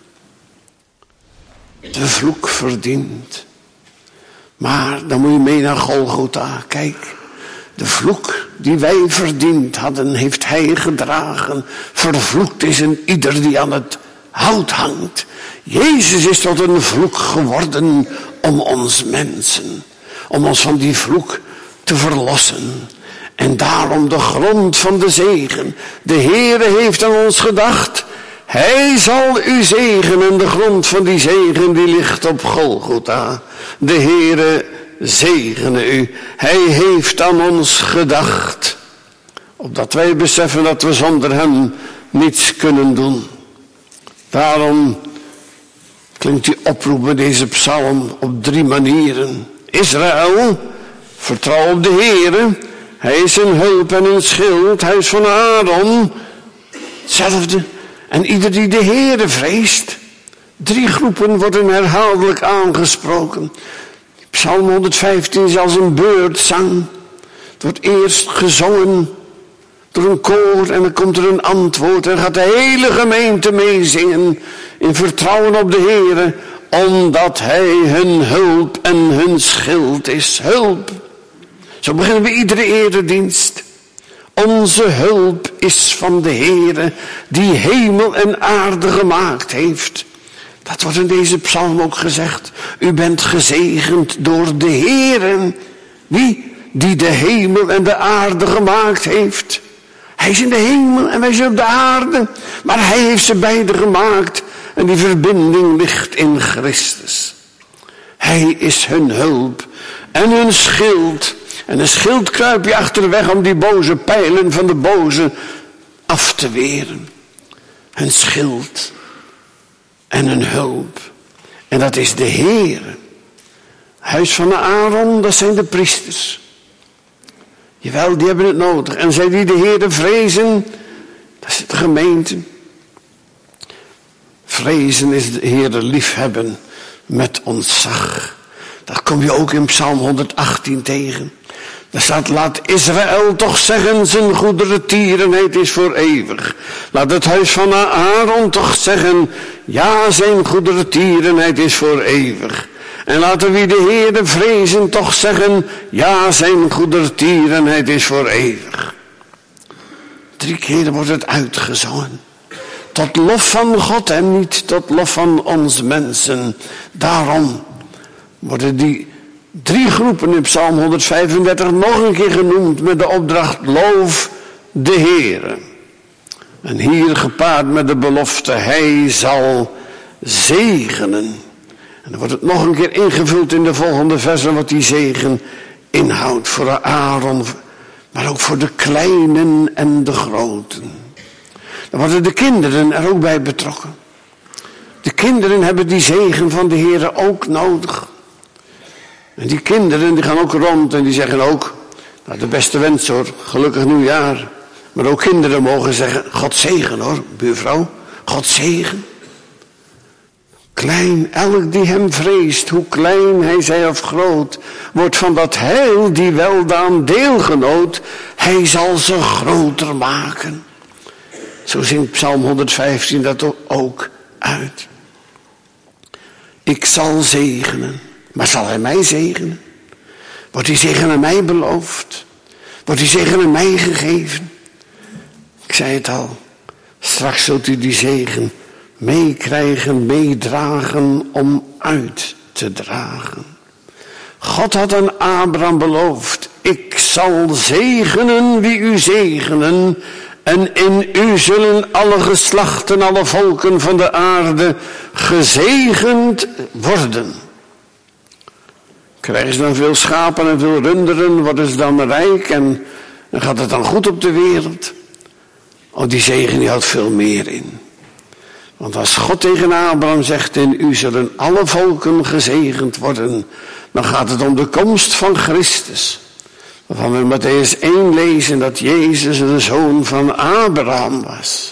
De vloek verdient. Maar dan moet je mee naar Golgotha. Kijk, de vloek die wij verdiend hadden, heeft hij gedragen. Vervloekt is een ieder die aan het hout hangt. Jezus is tot een vloek geworden om ons mensen. Om ons van die vloek te verlossen. En daarom de grond van de zegen. De Heere heeft aan ons gedacht. Hij zal u zegenen. De grond van die zegen die ligt op Golgotha. De Heere zegene u. Hij heeft aan ons gedacht. Opdat wij beseffen dat we zonder hem niets kunnen doen. Daarom klinkt die oproep bij deze psalm op drie manieren. Israël, vertrouw op de Heere. Hij is een hulp en een schild. Huis van Aaron, hetzelfde. En ieder die de Heere vreest, Drie groepen worden herhaaldelijk aangesproken. Psalm honderdvijftien is als een beurtzang. Het wordt eerst gezongen door een koor en dan komt er een antwoord. En gaat de hele gemeente meezingen in vertrouwen op de Heere, omdat Hij hun hulp en hun schild is. Hulp. Zo beginnen we iedere eredienst. Onze hulp is van de Heere, die hemel en aarde gemaakt heeft. Dat wordt in deze psalm ook gezegd. U bent gezegend door de Heere. Wie? Die de hemel en de aarde gemaakt heeft. Hij is in de hemel en wij zijn op de aarde. Maar Hij heeft ze beide gemaakt. En die verbinding ligt in Christus. Hij is hun hulp en hun schild. En een schild kruip je achterweg om die boze pijlen van de boze af te weren. Hun schild en hun hulp. En dat is de Heere. Huis van Aaron, dat zijn de priesters. Jawel, die hebben het nodig. En zij die de Heere vrezen, dat is de gemeente. Vrezen is de Heere liefhebben met ontzag. Dat kom je ook in Psalm honderdachttien tegen. Daar staat, laat Israël toch zeggen, zijn goedertierenheid is voor eeuwig. Laat het huis van Aaron toch zeggen, ja, zijn goedertierenheid is voor eeuwig. En laten wie de Heere vrezen toch zeggen, ja, zijn goedertierenheid is voor eeuwig. Drie keren wordt het uitgezongen. Tot lof van God en niet tot lof van ons mensen. Daarom worden die drie groepen in Psalm honderdvijfendertig nog een keer genoemd met de opdracht loof de Heere. En hier gepaard met de belofte, Hij zal zegenen. En dan wordt het nog een keer ingevuld in de volgende versen wat die zegen inhoudt voor Aaron, maar ook voor de kleinen en de groten. Dan worden de kinderen er ook bij betrokken. De kinderen hebben die zegen van de Heere ook nodig. En die kinderen die gaan ook rond en die zeggen ook, nou de beste wens hoor, gelukkig nieuwjaar. Maar ook kinderen mogen zeggen, God zegen hoor, buurvrouw, God zegen. Klein, elk die hem vreest, hoe klein hij zij of groot, wordt van dat heil die weldaan deelgenoot, hij zal ze groter maken. Zo zingt Psalm honderdvijftien dat ook uit. Ik zal zegenen. Maar zal Hij mij zegenen? Wordt die zegen aan mij beloofd? Wordt die zegen aan mij gegeven? Ik zei het al. Straks zult u die zegen meekrijgen, meedragen om uit te dragen. God had aan Abraham beloofd. Ik zal zegenen wie u zegenen. En in u zullen alle geslachten, alle volken van de aarde gezegend worden. Krijgen ze dan veel schapen en veel runderen, worden ze dan rijk en, en gaat het dan goed op de wereld? Oh, die zegen die houdt veel meer in. Want als God tegen Abraham zegt, in u zullen alle volken gezegend worden, dan gaat het om de komst van Christus. Waarvan we in Matthäus één lezen dat Jezus de zoon van Abraham was.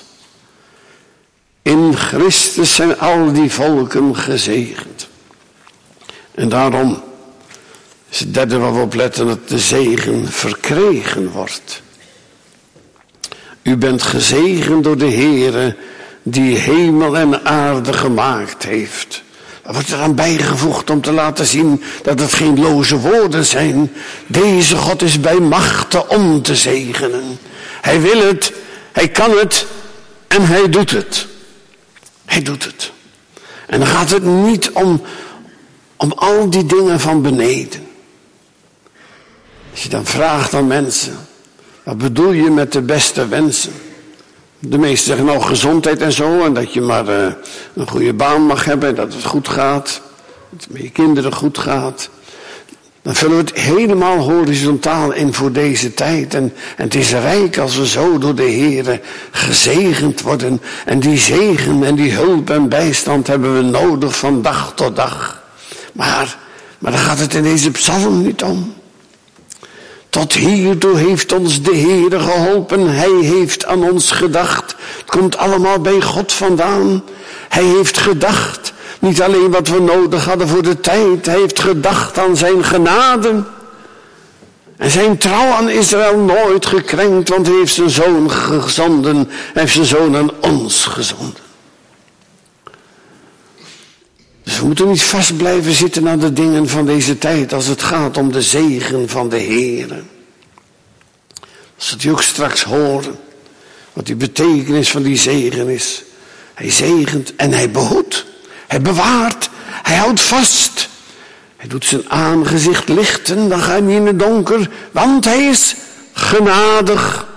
In Christus zijn al die volken gezegend. En daarom is het derde waar we op letten dat de zegen verkregen wordt. U bent gezegend door de Heere die hemel en aarde gemaakt heeft. Er wordt er aan bijgevoegd om te laten zien dat het geen loze woorden zijn. Deze God is bij machte om te zegenen. Hij wil het, hij kan het en hij doet het. Hij doet het. En dan gaat het niet om, om al die dingen van beneden. Als je dan vraagt aan mensen, wat bedoel je met de beste wensen? De meesten zeggen nou gezondheid en zo, en dat je maar uh, een goede baan mag hebben, en dat het goed gaat, dat het met je kinderen goed gaat. Dan vullen we het helemaal horizontaal in voor deze tijd. En, en het is rijk als we zo door de Heere gezegend worden. En die zegen en die hulp en bijstand hebben we nodig van dag tot dag. Maar, maar daar gaat het in deze psalm niet om. Tot hiertoe heeft ons de Heere geholpen. Hij heeft aan ons gedacht. Het komt allemaal bij God vandaan. Hij heeft gedacht Niet alleen wat we nodig hadden voor de tijd. Hij heeft gedacht aan zijn genade. En zijn trouw aan Israël nooit gekrenkt, want hij heeft zijn zoon gezonden. Hij heeft zijn zoon aan ons gezonden. Dus we moeten niet vast blijven zitten aan de dingen van deze tijd als het gaat om de zegen van de Heer. Als we die ook straks horen, wat die betekenis van die zegen is. Hij zegent en hij behoedt. Hij bewaart. Hij houdt vast. Hij doet zijn aangezicht lichten, dan ga je niet in het donker, want hij is genadig.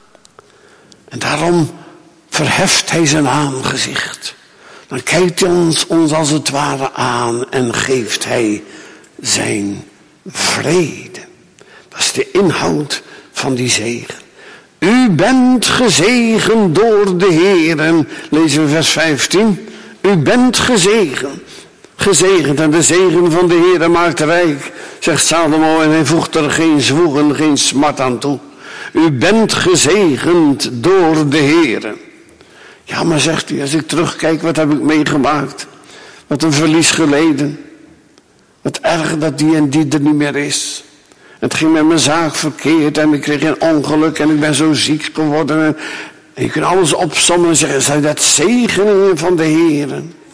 En daarom verheft hij zijn aangezicht. Dan kijkt hij ons, ons als het ware aan en geeft hij zijn vrede. Dat is de inhoud van die zegen. U bent gezegend door de Heer. En lezen we vers vijftien. U bent gezegend. Gezegend en de zegen van de Heer maakt rijk, zegt Salomo, en hij voegt er geen zwoegen, geen smart aan toe. U bent gezegend door de Heer. Ja, maar zegt hij, als ik terugkijk, wat heb ik meegemaakt? Wat een verlies geleden. Wat erg dat die en die er niet meer is. Het ging met mijn zaak verkeerd en ik kreeg een ongeluk en ik ben zo ziek geworden. En, en je kunt alles opsommen en zeggen, zijn dat zegeningen van de Heer?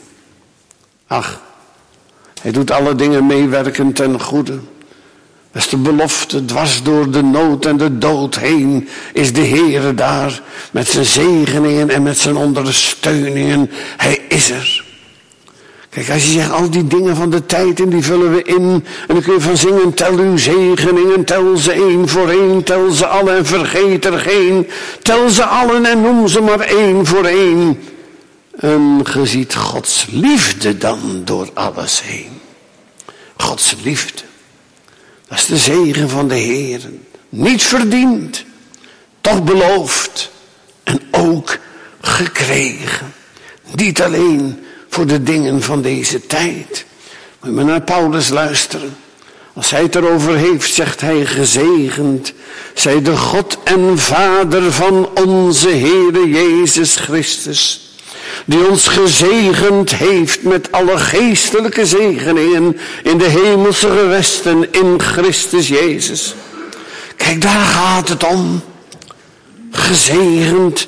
Ach, hij doet alle dingen meewerken ten goede. Dat is de belofte, dwars door de nood en de dood heen is de Heer daar met zijn zegeningen en met zijn ondersteuningen. Hij is er. Kijk, als je zegt, al die dingen van de tijd en die vullen we in. En dan kun je van zingen, tel uw zegeningen, tel ze één voor één, tel ze allen en vergeet er geen. Tel ze allen en noem ze maar één voor één. En je ziet Gods liefde dan door alles heen. Gods liefde. Dat is de zegen van de Heer. Niet verdiend, toch beloofd en ook gekregen. Niet alleen voor de dingen van deze tijd. Moet je maar naar Paulus luisteren. Als hij het erover heeft, zegt hij, gezegend zij de God en Vader van onze Heere Jezus Christus, die ons gezegend heeft met alle geestelijke zegeningen in de hemelse gewesten in Christus Jezus. Kijk, daar gaat het om. Gezegend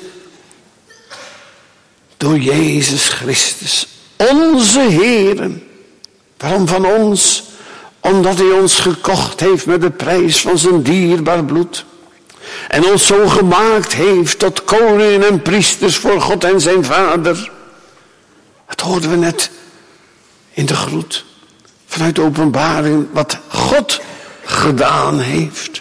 door Jezus Christus, onze Heere. Waarom van ons? Omdat hij ons gekocht heeft met de prijs van zijn dierbaar bloed. En ons zo gemaakt heeft tot koningen en priesters voor God en zijn Vader. Dat hoorden we net in de groet. Vanuit de openbaring wat God gedaan heeft.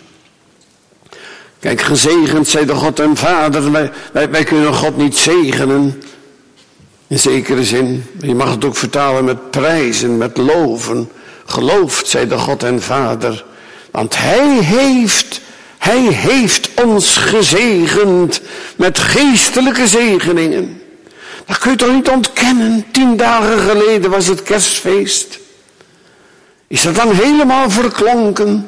Kijk, gezegend zij de God en Vader. Wij, wij, wij kunnen God niet zegenen. In zekere zin. Je mag het ook vertalen met prijzen, met loven. Geloofd zij de God en Vader. Want hij heeft, hij heeft ons gezegend met geestelijke zegeningen. Dat kun je toch niet ontkennen. Tien dagen geleden was het kerstfeest. Is dat dan helemaal verklonken?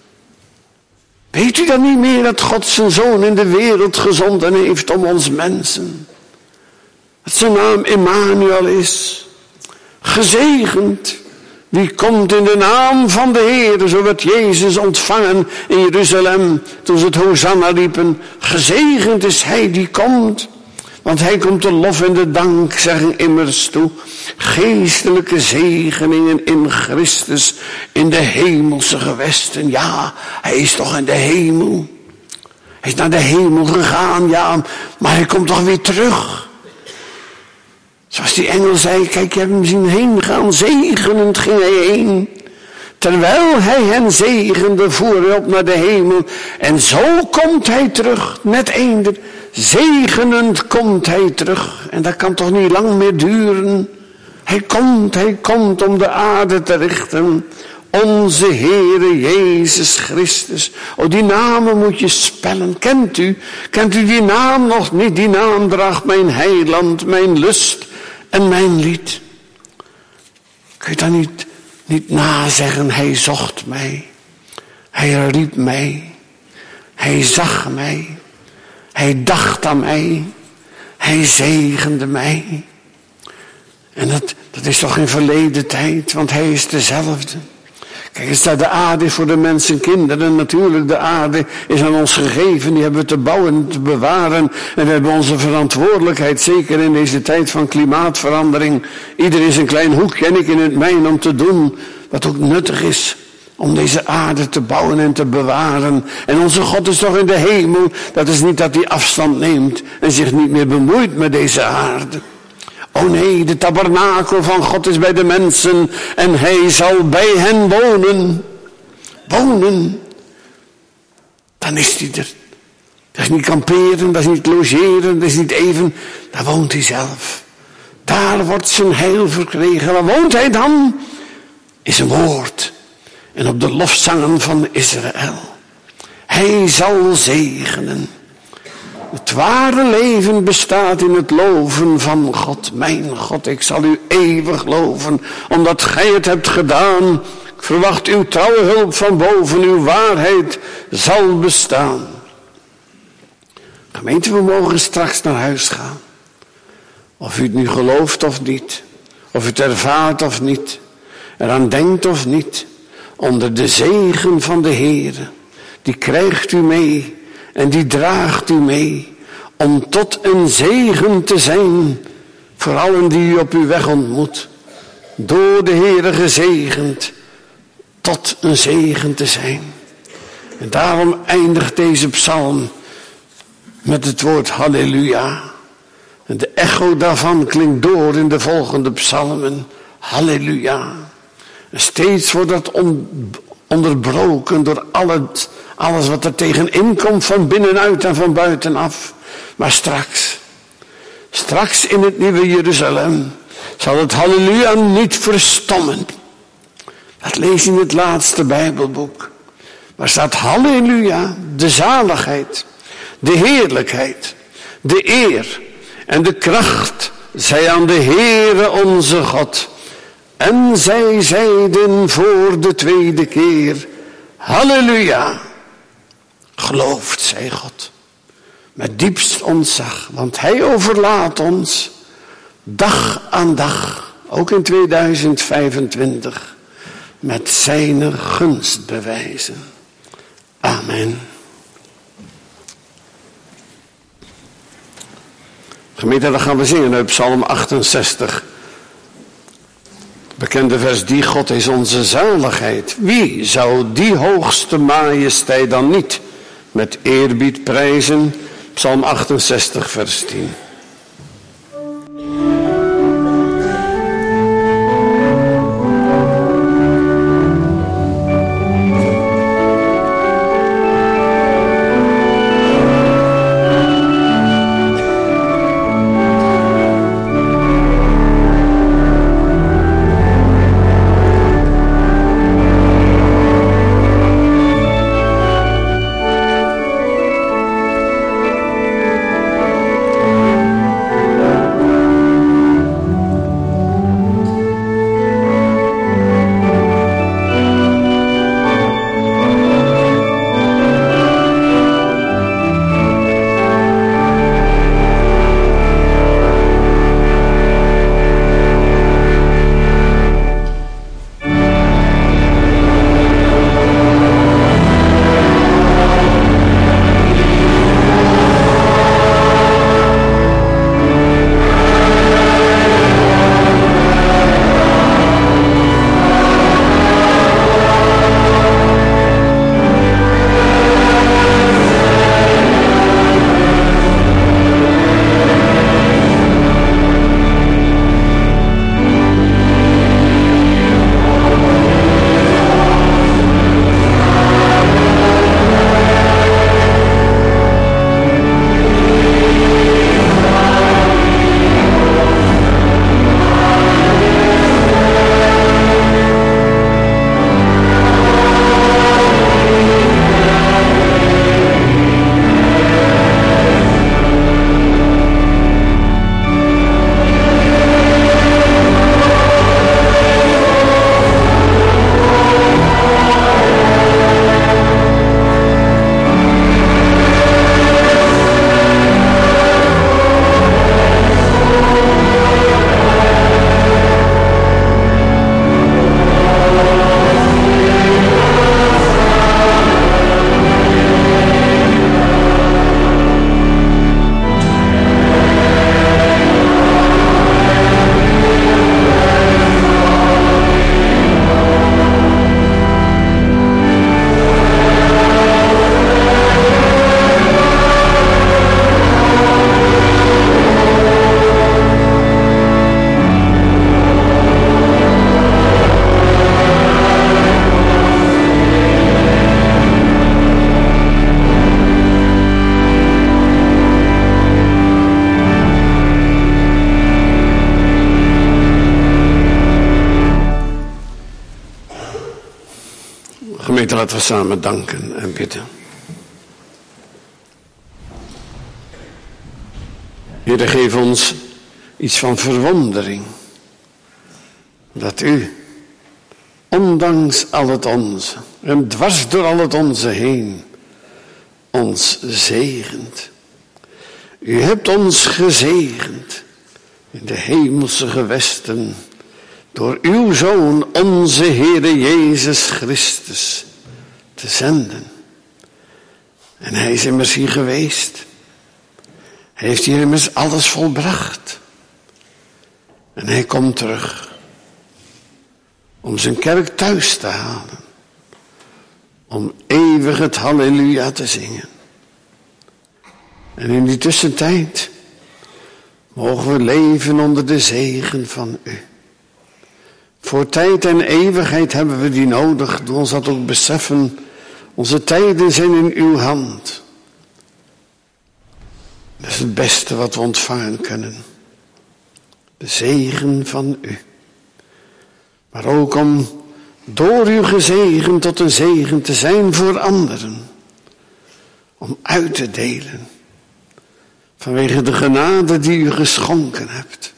Weet u dan niet meer dat God zijn zoon in de wereld gezonden heeft om ons mensen? Dat zijn naam Emmanuel is. Gezegend. Wie komt in de naam van de Heer? Zo werd Jezus ontvangen in Jeruzalem toen ze het Hosanna riepen. Gezegend is hij die komt. Want hij komt de lof en de dank zeggen immers toe. Geestelijke zegeningen in Christus in de hemelse gewesten. Ja, hij is toch in de hemel. Hij is naar de hemel gegaan, ja, maar hij komt toch weer terug. Zoals die engel zei, kijk, je hebt hem zien heen gaan, zegenend ging hij heen. Terwijl hij hen zegende, voer hij op naar de hemel. En zo komt hij terug, net eender. Zegenend komt hij terug. En dat kan toch niet lang meer duren. Hij komt, hij komt om de aarde te richten. Onze Heere Jezus Christus. Oh, die namen moet je spellen. Kent u? Kent u die naam nog niet? Die naam draagt mijn heiland, mijn lust en mijn lied. Kun je dan niet, niet nazeggen, hij zocht mij. Hij riep mij. Hij zag mij. Hij dacht aan mij. Hij zegende mij. En dat, dat is toch geen verleden tijd, want hij is dezelfde. Kijk eens, de aarde is voor de mensen, kinderen. Natuurlijk, de aarde is aan ons gegeven. Die hebben we te bouwen en te bewaren. En we hebben onze verantwoordelijkheid, zeker in deze tijd van klimaatverandering. Ieder is een klein hoekje en ik in het mijn om te doen wat ook nuttig is. Om deze aarde te bouwen en te bewaren. En onze God is toch in de hemel. Dat is niet dat hij afstand neemt en zich niet meer bemoeit met deze aarde. Oh nee, de tabernakel van God is bij de mensen en hij zal bij hen wonen. Wonen. Dan is hij er. Dat is niet kamperen, dat is niet logeren, dat is niet even. Daar woont hij zelf. Daar wordt zijn heil verkregen. Waar woont hij dan? In zijn woord. En op de lofzangen van Israël. Hij zal zegenen. Het ware leven bestaat in het loven van God. Mijn God, ik zal u eeuwig loven, omdat gij het hebt gedaan. Ik verwacht uw trouwe hulp van boven, uw waarheid zal bestaan. Gemeente, we mogen straks naar huis gaan. Of u het nu gelooft of niet. Of u het ervaart of niet. Eraan denkt of niet. Onder de zegen van de Heere. Die krijgt u mee. En die draagt u mee. Om tot een zegen te zijn. Voor allen die u op uw weg ontmoet. Door de Heere gezegend. Tot een zegen te zijn. En daarom eindigt deze psalm. Met het woord halleluja. En de echo daarvan klinkt door in de volgende psalmen. Halleluja. En steeds wordt dat on, onderbroken door alle, alles wat er tegenin komt van binnenuit en van buitenaf. Maar straks, straks in het nieuwe Jeruzalem zal het halleluja niet verstommen. Dat lees je in het laatste Bijbelboek. Waar staat halleluja, de zaligheid, de heerlijkheid, de eer en de kracht zij aan de Heere onze God. En zij zeiden voor de tweede keer, halleluja. Gelooft zij God. Met diepst ontzag, want hij overlaat ons dag aan dag, ook in tweeduizend vijfentwintig, met zijn gunstbewijzen. Amen. Gemeente, dan gaan we zingen uit Psalm achtenzestig. Bekende vers, die God is onze zaligheid. Wie zou die hoogste majesteit dan niet met eerbied prijzen? Psalm achtenzestig, vers tien. laten we samen danken en bidden. Heere, geef ons iets van verwondering. Dat u, ondanks al het onze en dwars door al het onze heen, ons zegent. U hebt ons gezegend in de hemelse gewesten door uw Zoon, onze Heere Jezus Christus, te zenden. En hij is immers hier geweest. Hij heeft hier immers alles volbracht. En hij komt terug om zijn kerk thuis te halen. Om eeuwig het halleluja te zingen. En in die tussentijd mogen we leven onder de zegen van u. Voor tijd en eeuwigheid hebben we die nodig. Doe ons dat ook beseffen. Onze tijden zijn in uw hand. Dat is het beste wat we ontvangen kunnen. De zegen van u. Maar ook om door u gezegend tot een zegen te zijn voor anderen. Om uit te delen. Vanwege de genade die u geschonken hebt.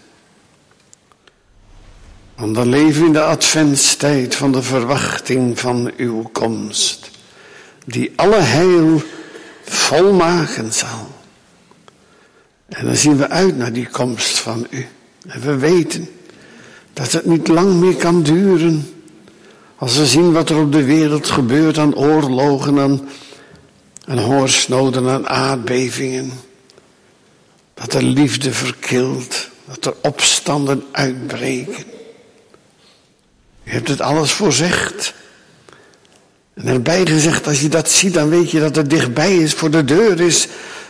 Want dan leven we in de adventstijd van de verwachting van uw komst. Die alle heil volmaken zal. En dan zien we uit naar die komst van u. En we weten dat het niet lang meer kan duren. Als we zien wat er op de wereld gebeurt aan oorlogen, aan, aan hongersnoden, aan aardbevingen. Dat er liefde verkilt, dat er opstanden uitbreken. U hebt het alles voorzegd. En erbij gezegd, als je dat ziet, dan weet je dat het dichtbij is, voor de deur is.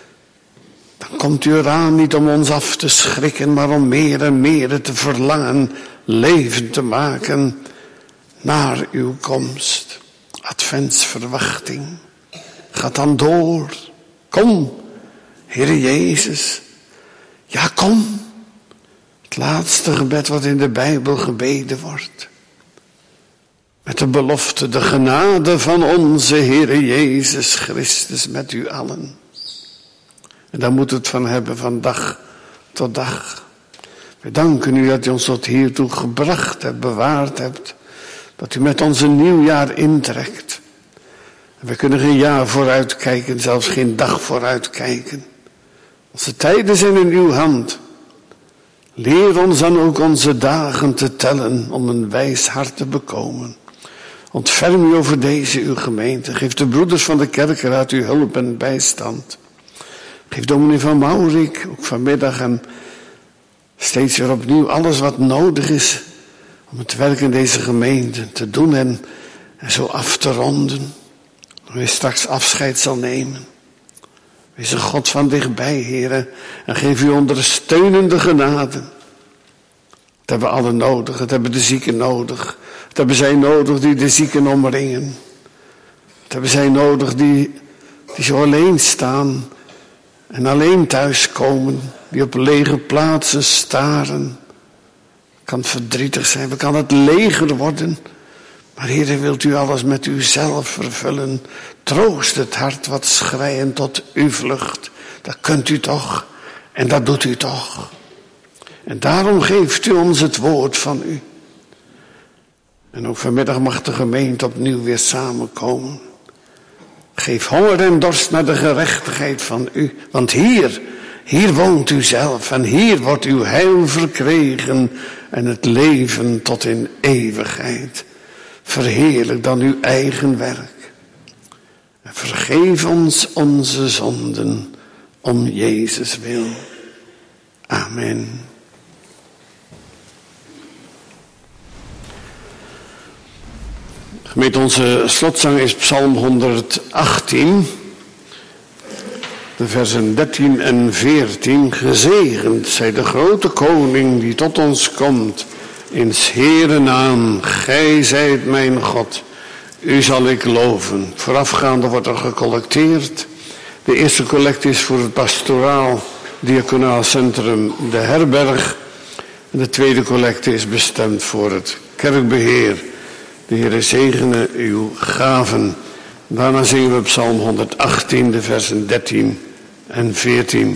Dan komt u eraan niet om ons af te schrikken, maar om meer en meer te verlangen, leven te maken naar uw komst. Adventsverwachting. Gaat dan door. Kom, Heere Jezus. Ja, kom. Het laatste gebed wat in de Bijbel gebeden wordt. Met de belofte, de genade van onze Heere Jezus Christus met u allen. En daar moeten we het van hebben van dag tot dag. We danken u dat u ons tot hiertoe gebracht hebt, bewaard hebt. Dat u met ons een nieuw jaar intrekt. En we kunnen geen jaar vooruit kijken, zelfs geen dag vooruit kijken. Onze tijden zijn in uw hand. Leer ons dan ook onze dagen te tellen om een wijs hart te bekomen. Ontferm u over deze uw gemeente. Geef de broeders van de kerkenraad uw hulp en bijstand. Geef dominee van Maurik, ook vanmiddag en steeds weer opnieuw alles wat nodig is om het werk in deze gemeente te doen en, en zo af te ronden. Wanneer u straks afscheid zal nemen. Wees een God van dichtbij, Heere, en geef u ondersteunende genade. Dat hebben we allen nodig, dat hebben de zieken nodig. Dat hebben zij nodig die de zieken omringen. Dat hebben zij nodig die, die zo alleen staan en alleen thuiskomen. Die op lege plaatsen staren. Het kan verdrietig zijn, het kan het leger worden. Maar Heere, wilt u alles met uzelf vervullen. Troost het hart wat schreiend tot u vlucht. Dat kunt u toch en dat doet u toch. En daarom geeft u ons het woord van u. En ook vanmiddag mag de gemeente opnieuw weer samenkomen. Geef honger en dorst naar de gerechtigheid van u. Want hier, hier woont u zelf en hier wordt uw heil verkregen en het leven tot in eeuwigheid. Verheerlijk dan uw eigen werk. En vergeef ons onze zonden om Jezus wil. Amen. Gemeente, onze slotzang is Psalm honderdachttien. De versen dertien en veertien. Gezegend zij de grote koning die tot ons komt. In 's Heere naam, gij zijt mijn God. U zal ik loven. Voorafgaande wordt er gecollecteerd. De eerste collecte is voor het pastoraal diaconaal centrum De Herberg. En de tweede collecte is bestemd voor het kerkbeheer. De Heere zegene uw gaven. Daarna zingen we Psalm honderdachttien, de versen dertien en veertien.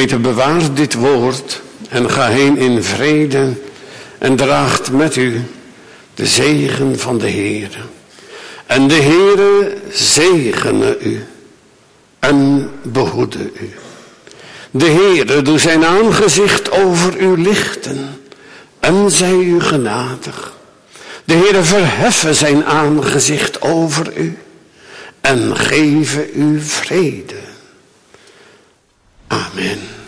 Gemeente, bewaar dit woord en ga heen in vrede en draagt met u de zegen van de Heere. En de Heere zegene u en behoede u. De Heere doe zijn aangezicht over u lichten en zij u genadig. De Heere verheffe zijn aangezicht over u en geven u vrede. Amen.